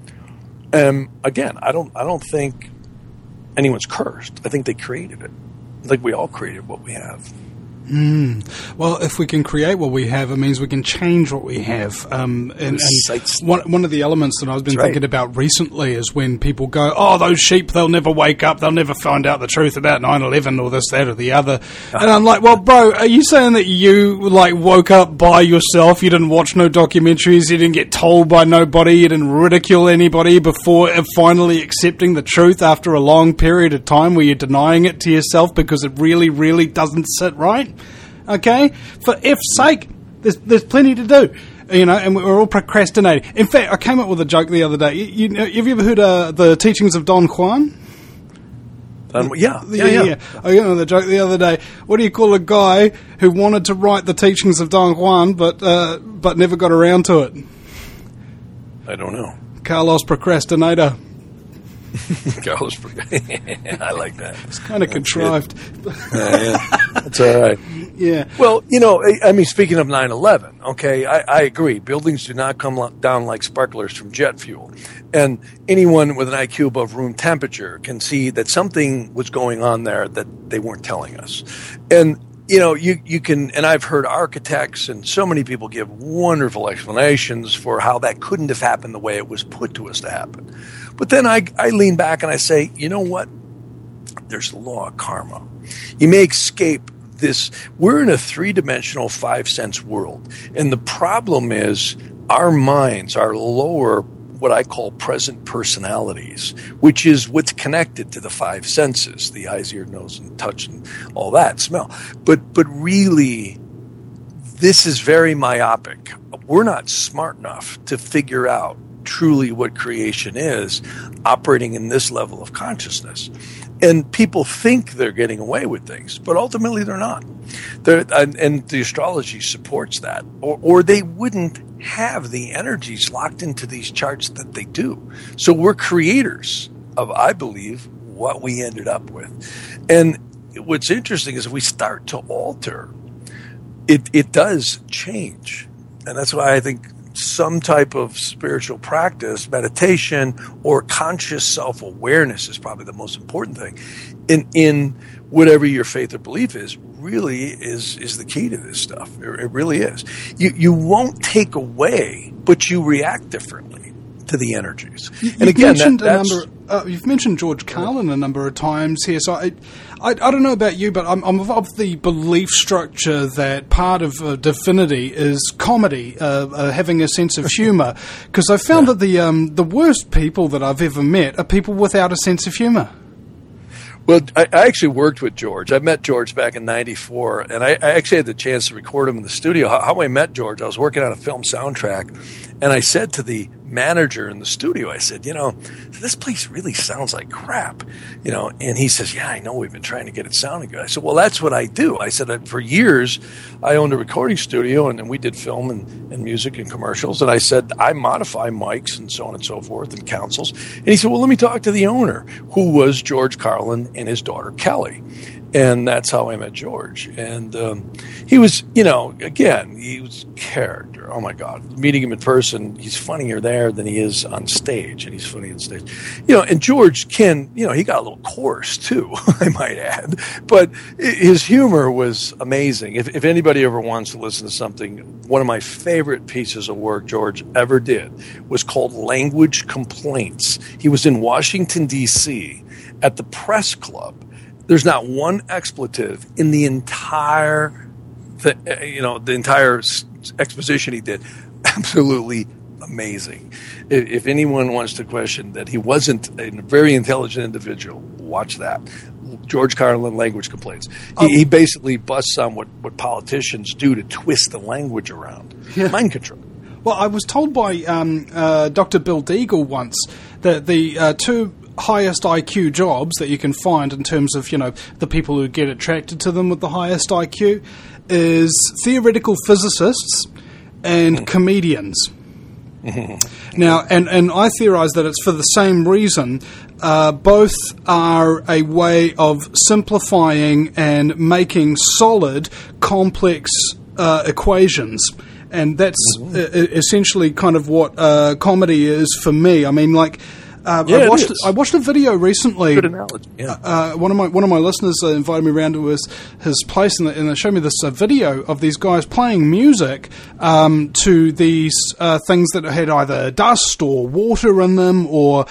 Again, I don't think anyone's cursed. I think they created it. I think we all created what we have. Well, if we can create what we have, it means we can change what we have. And one of the elements that I've been thinking about recently is when people go, oh, those sheep, they'll never wake up, they'll never find out the truth about 9/11 or this, that, or the other. And I'm like, well, bro, are you saying that you, woke up by yourself, you didn't watch no documentaries, you didn't get told by nobody, you didn't ridicule anybody before finally accepting the truth after a long period of time where you're denying it to yourself because it really, really doesn't sit right? Okay? For F's sake, there's plenty to do. And we're all procrastinating. In fact, I came up with a joke the other day. Have you ever heard the teachings of Don Juan? Yeah. The joke the other day. What do you call a guy who wanted to write the teachings of Don Juan but never got around to it? I don't know. Carlos Procrastinator. I like that. It's kind of contrived. That's all right. Yeah. Well, speaking of 9/11, okay, I agree. Buildings do not come down like sparklers from jet fuel. And anyone with an IQ above room temperature can see that something was going on there that they weren't telling us. And you can, and I've heard architects and so many people give wonderful explanations for how that couldn't have happened the way it was put to us to happen. But then I lean back and I say, you know what? There's the law of karma. You may escape this. We're in a 3-dimensional 5-sense world. And the problem is our minds, our lower what I call present personalities, which is what's connected to the five senses, the eyes, ear, nose, and touch, and all that, smell. But really, this is very myopic. We're not smart enough to figure out truly what creation is operating in this level of consciousness. And people think they're getting away with things, but ultimately they're not. And the astrology supports that, or they wouldn't have the energies locked into these charts that they do. So we're creators of, I believe, what we ended up with. And what's interesting is if we start to alter, it does change. And that's why I think some type of spiritual practice, meditation, or conscious self-awareness is probably the most important thing in whatever your faith or belief is, really is the key to this stuff. It really is. You won't take away, but you react differently to the energies. And again, you've mentioned George Carlin a number of times here, so I don't know about you, but I'm of the belief structure that part of divinity is comedy, having a sense of humour, because I found that the worst people that I've ever met are people without a sense of humour. Well, I actually worked with George. I met George back in '94, and I actually had the chance to record him in the studio. How I met George, I was working on a film soundtrack, and I said to the manager in the studio, I said, this place really sounds like crap, and he says, yeah, I know, we've been trying to get it sounding good. I said, well, that's what I do. I said, for years, I owned a recording studio, and we did film and music and commercials, and I said, I modify mics and so on and so forth and councils. And he said, well, let me talk to the owner, who was George Carlin and his daughter, Kelly. And that's how I met George. And he was, again, he was character. Oh, my God. Meeting him in person, he's funnier there than he is on stage. And he's funny on stage. And George he got a little coarse, too, I might add. But his humor was amazing. If anybody ever wants to listen to something, one of my favorite pieces of work George ever did was called Language Complaints. He was in Washington, D.C. at the Press Club. There's not one expletive in the entire, the entire exposition he did. Absolutely amazing. If anyone wants to question that he wasn't a very intelligent individual, watch that. George Carlin, Language Complaints. He basically busts on what politicians do to twist the language around. Yeah. Mind control. Well, I was told by Dr. Bill Deagle once that the two highest IQ jobs that you can find in terms of, the people who get attracted to them with the highest IQ is theoretical physicists and comedians. Now, and I theorize that it's for the same reason. Both are a way of simplifying and making solid, complex equations. And that's essentially kind of what comedy is for me. I mean, I watched a video recently. Good analogy. Yeah. One of my listeners invited me around to his place, and they showed me this video of these guys playing music to these things that had either dust or water in them, or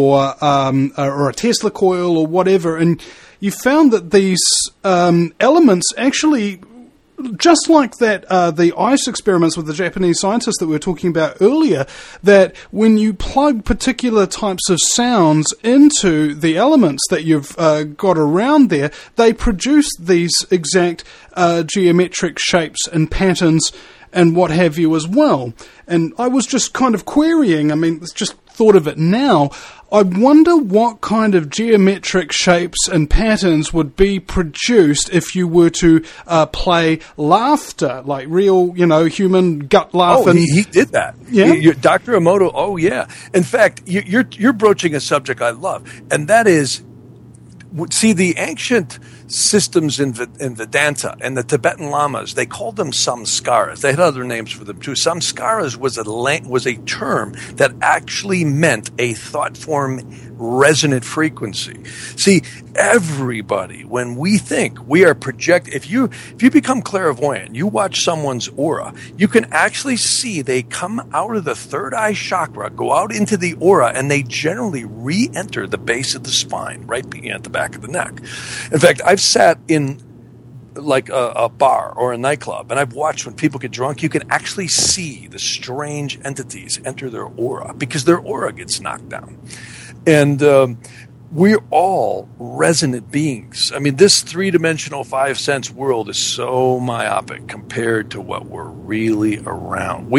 a Tesla coil or whatever. And you found that these elements actually, just like that, the ice experiments with the Japanese scientists that we were talking about earlier, that when you plug particular types of sounds into the elements that you've got around there, they produce these exact geometric shapes and patterns and what have you as well. And I was just kind of querying, just thought of it now, I wonder what kind of geometric shapes and patterns would be produced if you were to play laughter, like real, human gut laugh. Oh, he did that. Yeah, Dr. Emoto. Oh, yeah. In fact, you're broaching a subject I love, and that is, see, the ancient systems in Vedanta and the Tibetan lamas, they called them samskaras. They had other names for them too. Samskaras was a term that actually meant a thought form resonant frequency. See, everybody, when we think, we are if you become clairvoyant, you watch someone's aura, you can actually see they come out of the third eye chakra, go out into the aura, and they generally re-enter the base of the spine, right at the back of the neck. In fact, I've sat in like a bar or a nightclub, and I've watched when people get drunk, you can actually see the strange entities enter their aura because their aura gets knocked down. And we're all resonant beings. I mean, this three-dimensional, five-sense world is so myopic compared to what we're really around.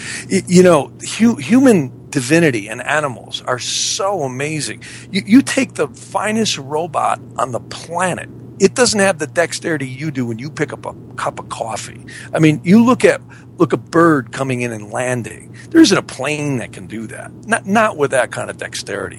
Human divinity and animals are so amazing. You take the finest robot on the planet. It doesn't have the dexterity you do when you pick up a cup of coffee. I mean, you look a bird coming in and landing. There isn't a plane that can do that. Not with that kind of dexterity.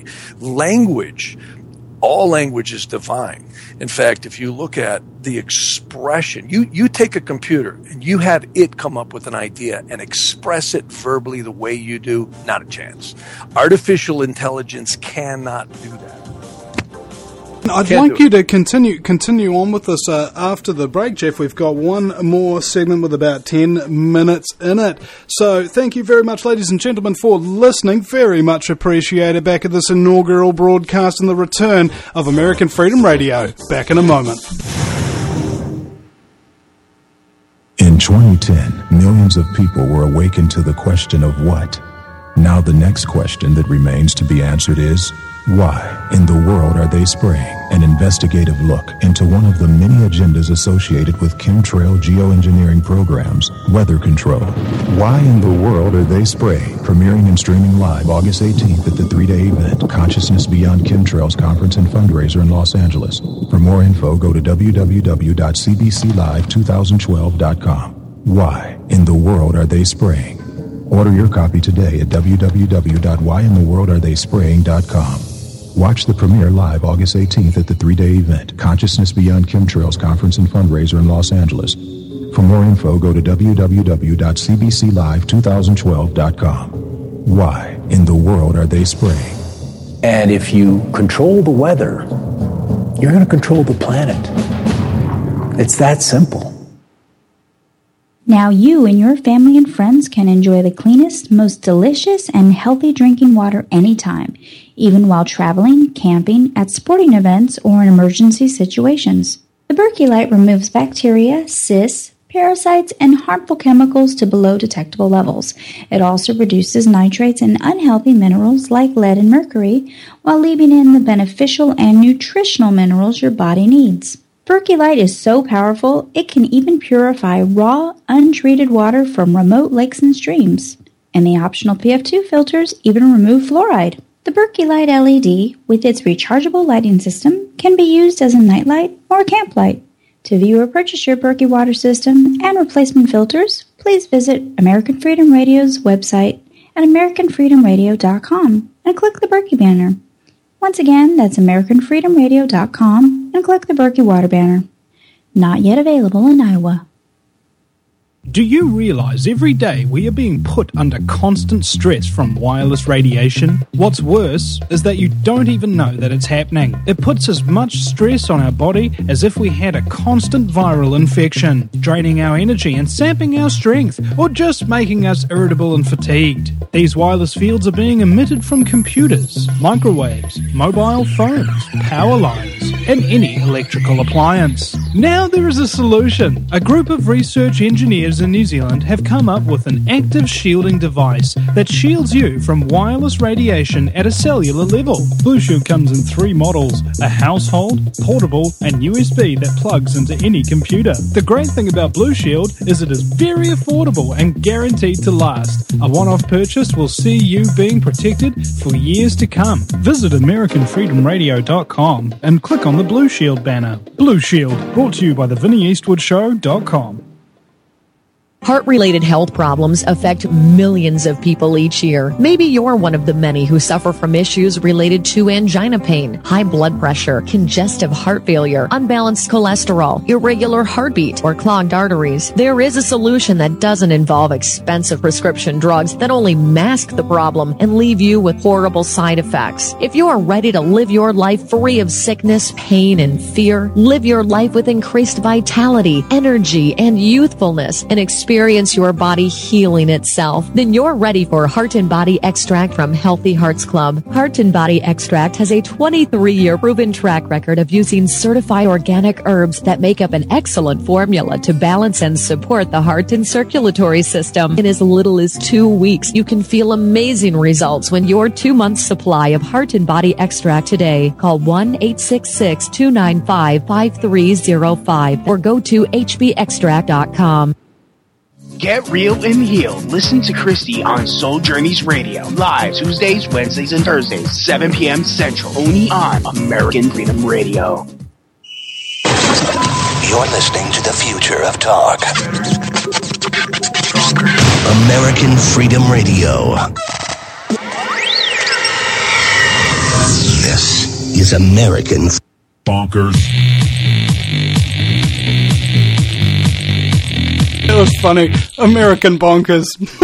All language is divine. In fact, if you look at the expression, you take a computer and you have it come up with an idea and express it verbally the way you do, not a chance. Artificial intelligence cannot do that. I'd like you to continue on with this after the break, Jeff. We've got one more segment with about 10 minutes in it. So thank you very much, ladies and gentlemen, for listening. Very much appreciated. Back at this inaugural broadcast and the return of American Freedom Radio. Back in a moment. In 2010, millions of people were awakened to the question of what. Now the next question that remains to be answered is, why in the world are they spraying? An investigative look into one of the many agendas associated with chemtrail geoengineering programs, weather control. Why in the world are they spraying? Premiering and streaming live August 18th at the 3-day event, Consciousness Beyond Chemtrails Conference and Fundraiser in Los Angeles. For more info, go to www.cbclive2012.com. Why in the world are they spraying? Order your copy today at www.whyintheworldaretheyspraying.com. Watch the premiere live August 18th at the 3-day event, Consciousness Beyond Chemtrails Conference and Fundraiser in Los Angeles. For more info, go to www.cbclive2012.com. Why in the world are they spraying? And if you control the weather, you're going to control the planet. It's that simple. Now you and your family and friends can enjoy the cleanest, most delicious, and healthy drinking water anytime, even while traveling, camping, at sporting events, or in emergency situations. The Berkey Light removes bacteria, cysts, parasites, and harmful chemicals to below detectable levels. It also reduces nitrates and unhealthy minerals like lead and mercury, while leaving in the beneficial and nutritional minerals your body needs. Berkey Light is so powerful, it can even purify raw, untreated water from remote lakes and streams. And the optional PF2 filters even remove fluoride. The Berkey Light LED, with its rechargeable lighting system, can be used as a nightlight or a camp light. To view or purchase your Berkey water system and replacement filters, please visit American Freedom Radio's website at AmericanFreedomRadio.com and click the Berkey banner. Once again, that's AmericanFreedomRadio.com and click the Berkey water banner. Not yet available in Iowa. Do you realize every day we are being put under constant stress from wireless radiation? What's worse is that you don't even know that it's happening. It puts as much stress on our body as if we had a constant viral infection, draining our energy and sapping our strength, or just making us irritable and fatigued. These wireless fields are being emitted from computers, microwaves, mobile phones, power lines, and any electrical appliance. Now there is a solution. A group of research engineers in New Zealand have come up with an active shielding device that shields you from wireless radiation at a cellular level. Blue Shield comes in 3 models: a household, portable, and USB that plugs into any computer. The great thing about Blue Shield is it is very affordable and guaranteed to last. A one-off purchase will see you being protected for years to come. Visit AmericanFreedomRadio.com and click on the Blue Shield banner. Blue Shield, brought to you by TheVinnieEastwoodShow.com. Heart-related health problems affect millions of people each year. Maybe you're one of the many who suffer from issues related to angina pain, high blood pressure, congestive heart failure, unbalanced cholesterol, irregular heartbeat, or clogged arteries. There is a solution that doesn't involve expensive prescription drugs that only mask the problem and leave you with horrible side effects. If you are ready to live your life free of sickness, pain, and fear, live your life with increased vitality, energy, and youthfulness, and experience experience your body healing itself, then you're ready for Heart and Body Extract from Healthy Hearts Club. Heart and Body Extract has a 23-year proven track record of using certified organic herbs that make up an excellent formula to balance and support the heart and circulatory system. In as little as 2 weeks, you can feel amazing results when your 2-month supply of Heart and Body Extract today. Call 1-866-295-5305 or go to hbextract.com. Get real and heal. Listen to Christy on Soul Journeys Radio. Live Tuesdays, Wednesdays, and Thursdays, 7 p.m. Central. Only on American Freedom Radio. You're listening to the future of talk. American Freedom Radio. This is American Bonkers. It was funny. American bonkers.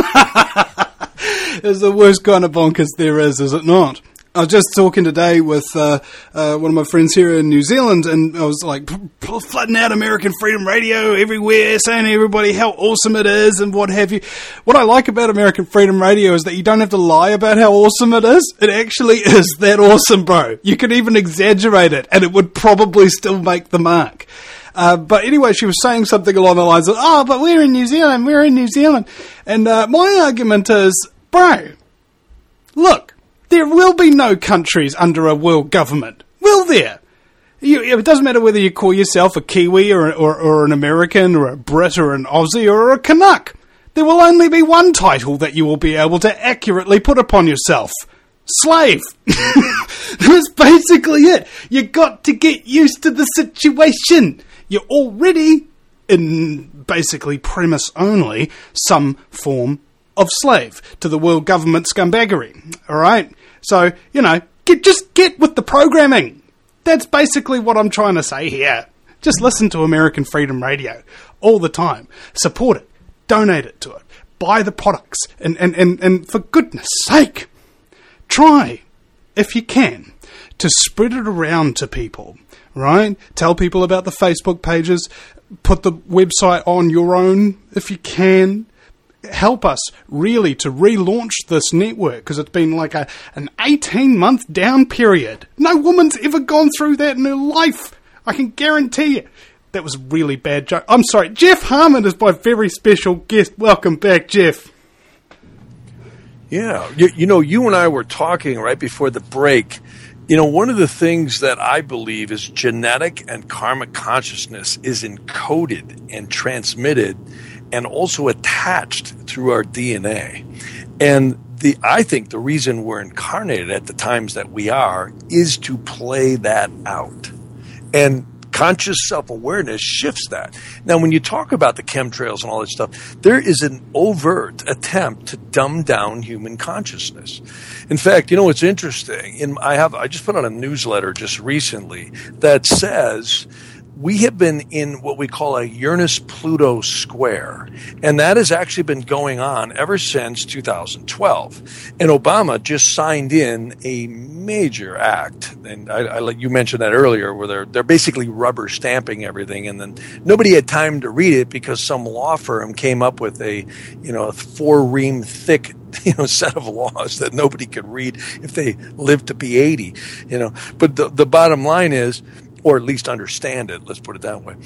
It's the worst kind of bonkers there is it not? I was just talking today with one of my friends here in New Zealand, and I was like flooding out American Freedom Radio everywhere, saying to everybody how awesome it is and what have you. What I like about American Freedom Radio is that you don't have to lie about how awesome it is. It actually is that awesome, bro. You could even exaggerate it, and it would probably still make the mark. But anyway, she was saying something along the lines of, but we're in New Zealand. And my argument is, bro, look, there will be no countries under a world government, will there? It doesn't matter whether you call yourself a Kiwi or an American or a Brit or an Aussie or a Canuck. There will only be one title that you will be able to accurately put upon yourself. Slave. That's basically it. You got to get used to the situation. You're already, in basically premise only, some form of slave to the world government scumbaggery. All right? So, just get with the programming. That's basically what I'm trying to say here. Just listen to American Freedom Radio all the time. Support it. Donate it to it. Buy the products. And for goodness sake, try, if you can, to spread it around to people, right? Tell people about the Facebook pages. Put the website on your own if you can. Help us really to relaunch this network, because it's been like an 18-month down period. No woman's ever gone through that in her life. I can guarantee you. That was a really bad joke. I'm sorry. Jeff Harmon is my very special guest. Welcome back, Jeff. Yeah. You and I were talking right before the break. One of the things that I believe is genetic and karmic consciousness is encoded and transmitted and also attached through our DNA. And I think the reason we're incarnated at the times that we are is to play that out. And conscious self-awareness shifts that. Now, when you talk about the chemtrails and all that stuff, there is an overt attempt to dumb down human consciousness. In fact, what's interesting? I just put out a newsletter just recently that says we have been in what we call a Uranus-Pluto square, and that has actually been going on ever since 2012. And Obama just signed in a major act, and you mentioned that earlier, where they're basically rubber stamping everything, and then nobody had time to read it because some law firm came up with a 4-ream thick set of laws that nobody could read if they lived to be 80. But the bottom line is, or at least understand it, let's put it that way.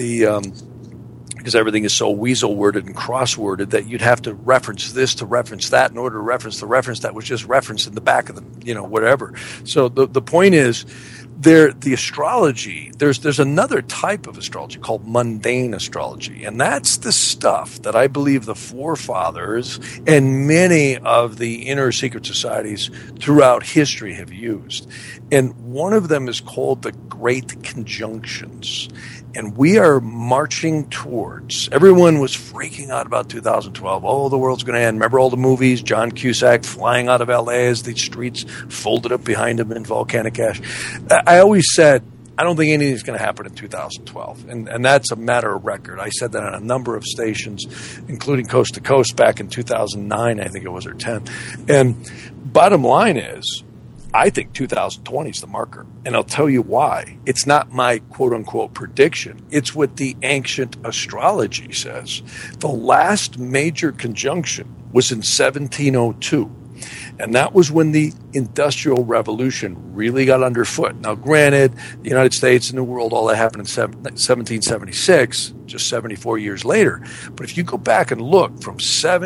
Because everything is so weasel-worded and cross-worded that you'd have to reference this to reference that in order to reference the reference that was just referenced in the back of the, whatever. So the point is, the astrology, there's another type of astrology called mundane astrology, and that's the stuff that I believe the forefathers and many of the inner secret societies throughout history have used. And one of them is called the Great Conjunctions. And we are marching towards, everyone was freaking out about 2012. Oh, the world's going to end. Remember all the movies? John Cusack flying out of LA as the streets folded up behind him in volcanic ash. I always said, I don't think anything's going to happen in 2012. And that's a matter of record. I said that on a number of stations, including Coast to Coast back in 2009, I think it was, or 10. And bottom line is, I think 2020 is the marker, and I'll tell you why. It's not my quote-unquote prediction. It's what the ancient astrology says. The last major conjunction was in 1702, and that was when the Industrial Revolution really got underfoot. Now, granted, the United States and the world, all that happened in 1776, just 74 years later. But if you go back and look from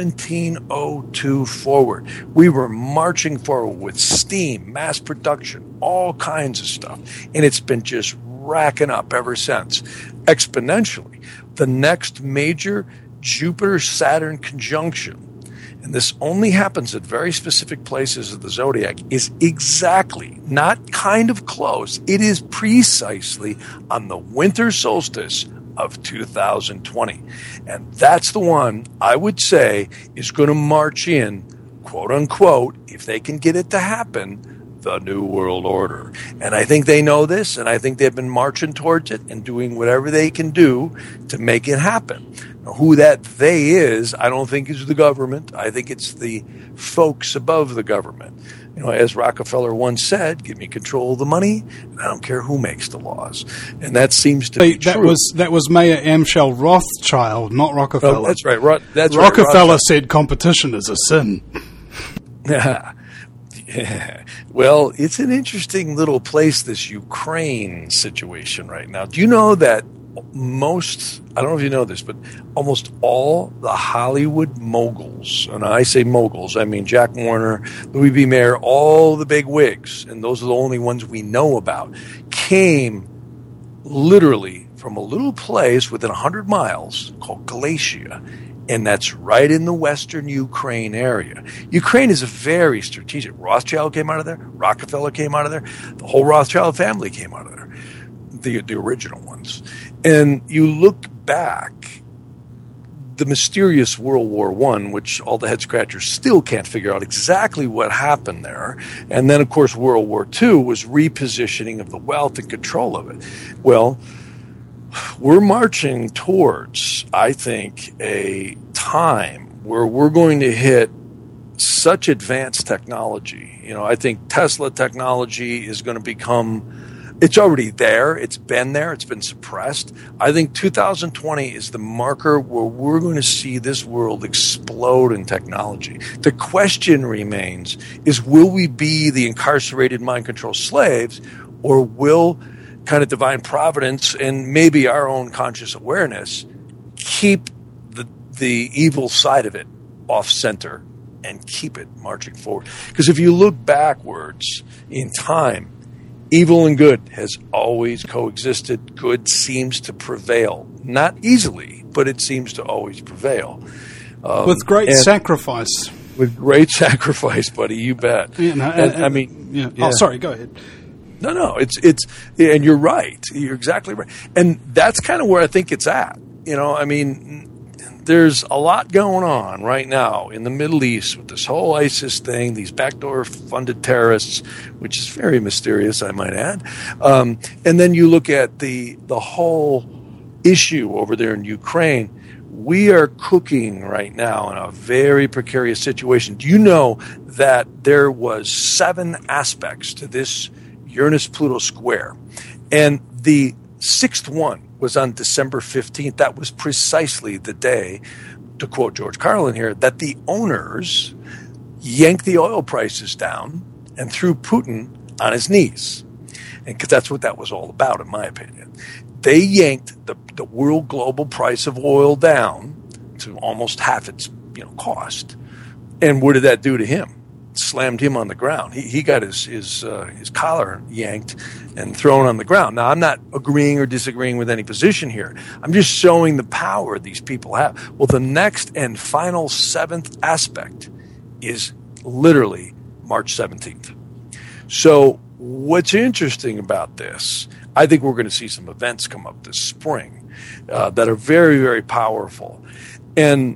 1702 forward, we were marching forward with steam, mass production, all kinds of stuff. And it's been just racking up ever since, exponentially. The next major Jupiter-Saturn conjunction, and this only happens at very specific places of the zodiac, is exactly, not kind of close, it is precisely on the winter solstice of 2020. And that's the one I would say is going to march in, quote unquote, if they can get it to happen, the New World Order. And I think they know this, and I think they've been marching towards it and doing whatever they can do to make it happen. Now, who that they is, I don't think is the government. I think it's the folks above the government. You know, as Rockefeller once said, give me control of the money, and I don't care who makes the laws. And that seems to be true. That was Mayor Amschel Rothschild, not Rockefeller. Oh, that's right. Rockefeller said competition is a sin. Yeah. Well, it's an interesting little place, this Ukraine situation right now. Do you know that I don't know if you know this, but almost all the Hollywood moguls, and I say moguls, I mean Jack Warner, Louis B. Mayer, all the big wigs, and those are the only ones we know about, came literally from a little place within 100 miles called Galatia. And that's right in the western Ukraine area. Ukraine is a very strategic. Rothschild came out of there. Rockefeller came out of there. The whole Rothschild family came out of there, the original ones. And you look back, the mysterious World War I, which all the head scratchers still can't figure out exactly what happened there. And then, of course, World War II was repositioning of the wealth and control of it. Well, we're marching towards, I think, a time where we're going to hit such advanced technology. You know, I think Tesla technology is going to become, it's already there. It's been there. It's been suppressed. I think 2020 is the marker where we're going to see this world explode in technology. The question remains is, will we be the incarcerated mind control slaves, or will kind of divine providence and maybe our own conscious awareness keep the evil side of it off center and keep it marching forward? Because if you look backwards in time, evil and good has always coexisted. Good seems to prevail. Not easily, but it seems to always prevail. With great sacrifice. With great sacrifice, buddy, you bet. Yeah, Yeah. Oh, sorry, go ahead. No, it's, and you're right. You're exactly right. And that's kind of where I think it's at. You know, I mean, there's a lot going on right now in the Middle East with this whole ISIS thing, these backdoor funded terrorists, which is very mysterious, I might add. And then you look at the whole issue over there in Ukraine. We are cooking right now in a very precarious situation. Do you know that there was 7 aspects to this Uranus-Pluto square, and the 6th one was on December 15th. That was precisely the day, to quote George Carlin here, that the owners yanked the oil prices down and threw Putin on his knees. And because that's what that was all about, in my opinion. They yanked the world global price of oil down to almost half its cost. And what did that do to him? Slammed him on the ground. He got his collar yanked and thrown on the ground. Now, I'm not agreeing or disagreeing with any position here. I'm just showing the power these people have. Well, the next and final 7th aspect is literally March 17th. So what's interesting about this, I think we're going to see some events come up this spring that are very, very powerful. And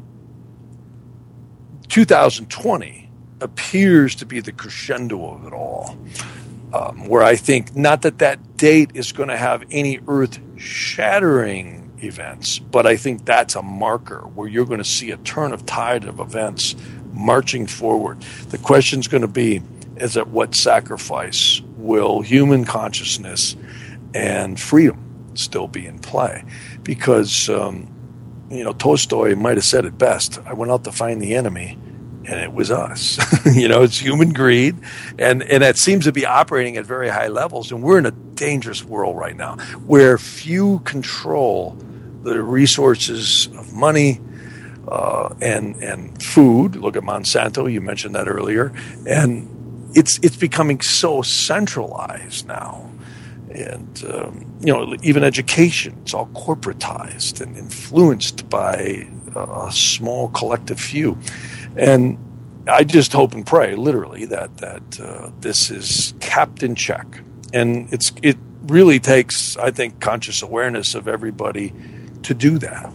2020 appears to be the crescendo of it all, where I think not that date is going to have any earth-shattering events, but I think that's a marker where you're going to see a turn of tide of events marching forward. The question's going to be, is at what sacrifice will human consciousness and freedom still be in play. Because, Tolstoy might have said it best. I went out to find the enemy, and it was us. It's human greed, and that seems to be operating at very high levels. And we're in a dangerous world right now where few control the resources of money and food. Look at Monsanto. You mentioned that earlier. And it's becoming so centralized now. And, even education, it's all corporatized and influenced by a small collective few. And I just hope and pray, literally, that this is kept in check. And it really takes, I think, conscious awareness of everybody to do that.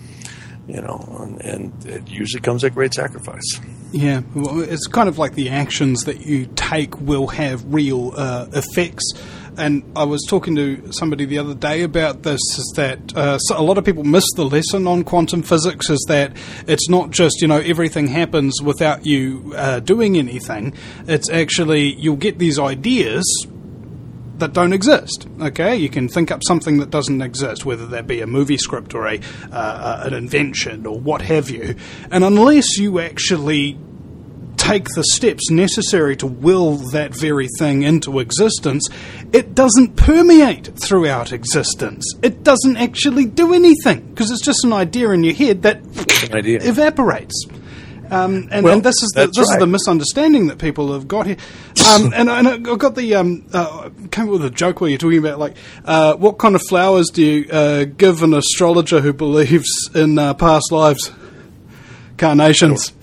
And it usually comes at great sacrifice. Yeah, well, it's kind of like the actions that you take will have real effects. And I was talking to somebody the other day about this, is that so a lot of people miss the lesson on quantum physics, is that it's not just, everything happens without you doing anything. It's actually, you'll get these ideas that don't exist. Okay, you can think up something that doesn't exist, whether that be a movie script or an invention or what have you. And unless you actually take the steps necessary to will that very thing into existence, it doesn't permeate throughout existence. It doesn't actually do anything, because it's just an idea in your head that evaporates. And this is the misunderstanding that people have got here. And I got came up with a joke where you're talking about, like, what kind of flowers do you give an astrologer who believes in past lives? Carnations.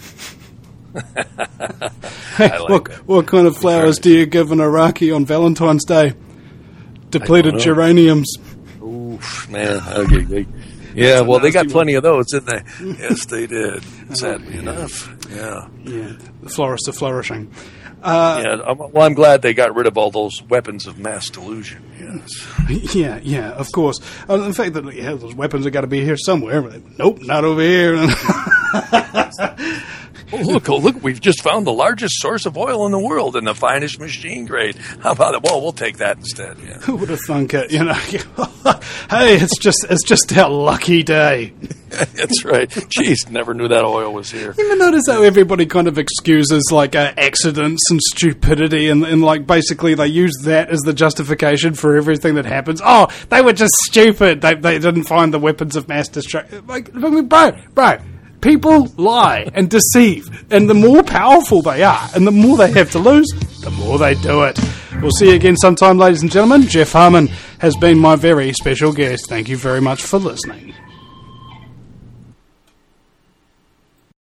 What kind of flowers do you give an Iraqi on Valentine's Day? Depleted geraniums. Oof, man. Okay. Yeah, well, they got plenty of those, didn't they? Yes, they did. Sadly enough. Yeah. Yeah. The florists are flourishing. I'm glad they got rid of all those weapons of mass delusion. Yes. Yeah, of course. The fact that those weapons have got to be here somewhere. Nope, not over here. Look, we've just found the largest source of oil in the world and the finest machine grade. How about it? Well, we'll take that instead. Yeah. Who would have thunk it? Hey, it's just our lucky day. That's right. Jeez, never knew that oil was here. You ever notice how everybody kind of excuses like accidents and stupidity, and like basically they use that as the justification for everything that happens? Oh, they were just stupid. They didn't find the weapons of mass destruction. Like, bro. People lie and deceive, and the more powerful they are and the more they have to lose, the more they do it. We'll see you again sometime, ladies and gentlemen. Jeff Harmon has been my very special guest. Thank you very much for listening.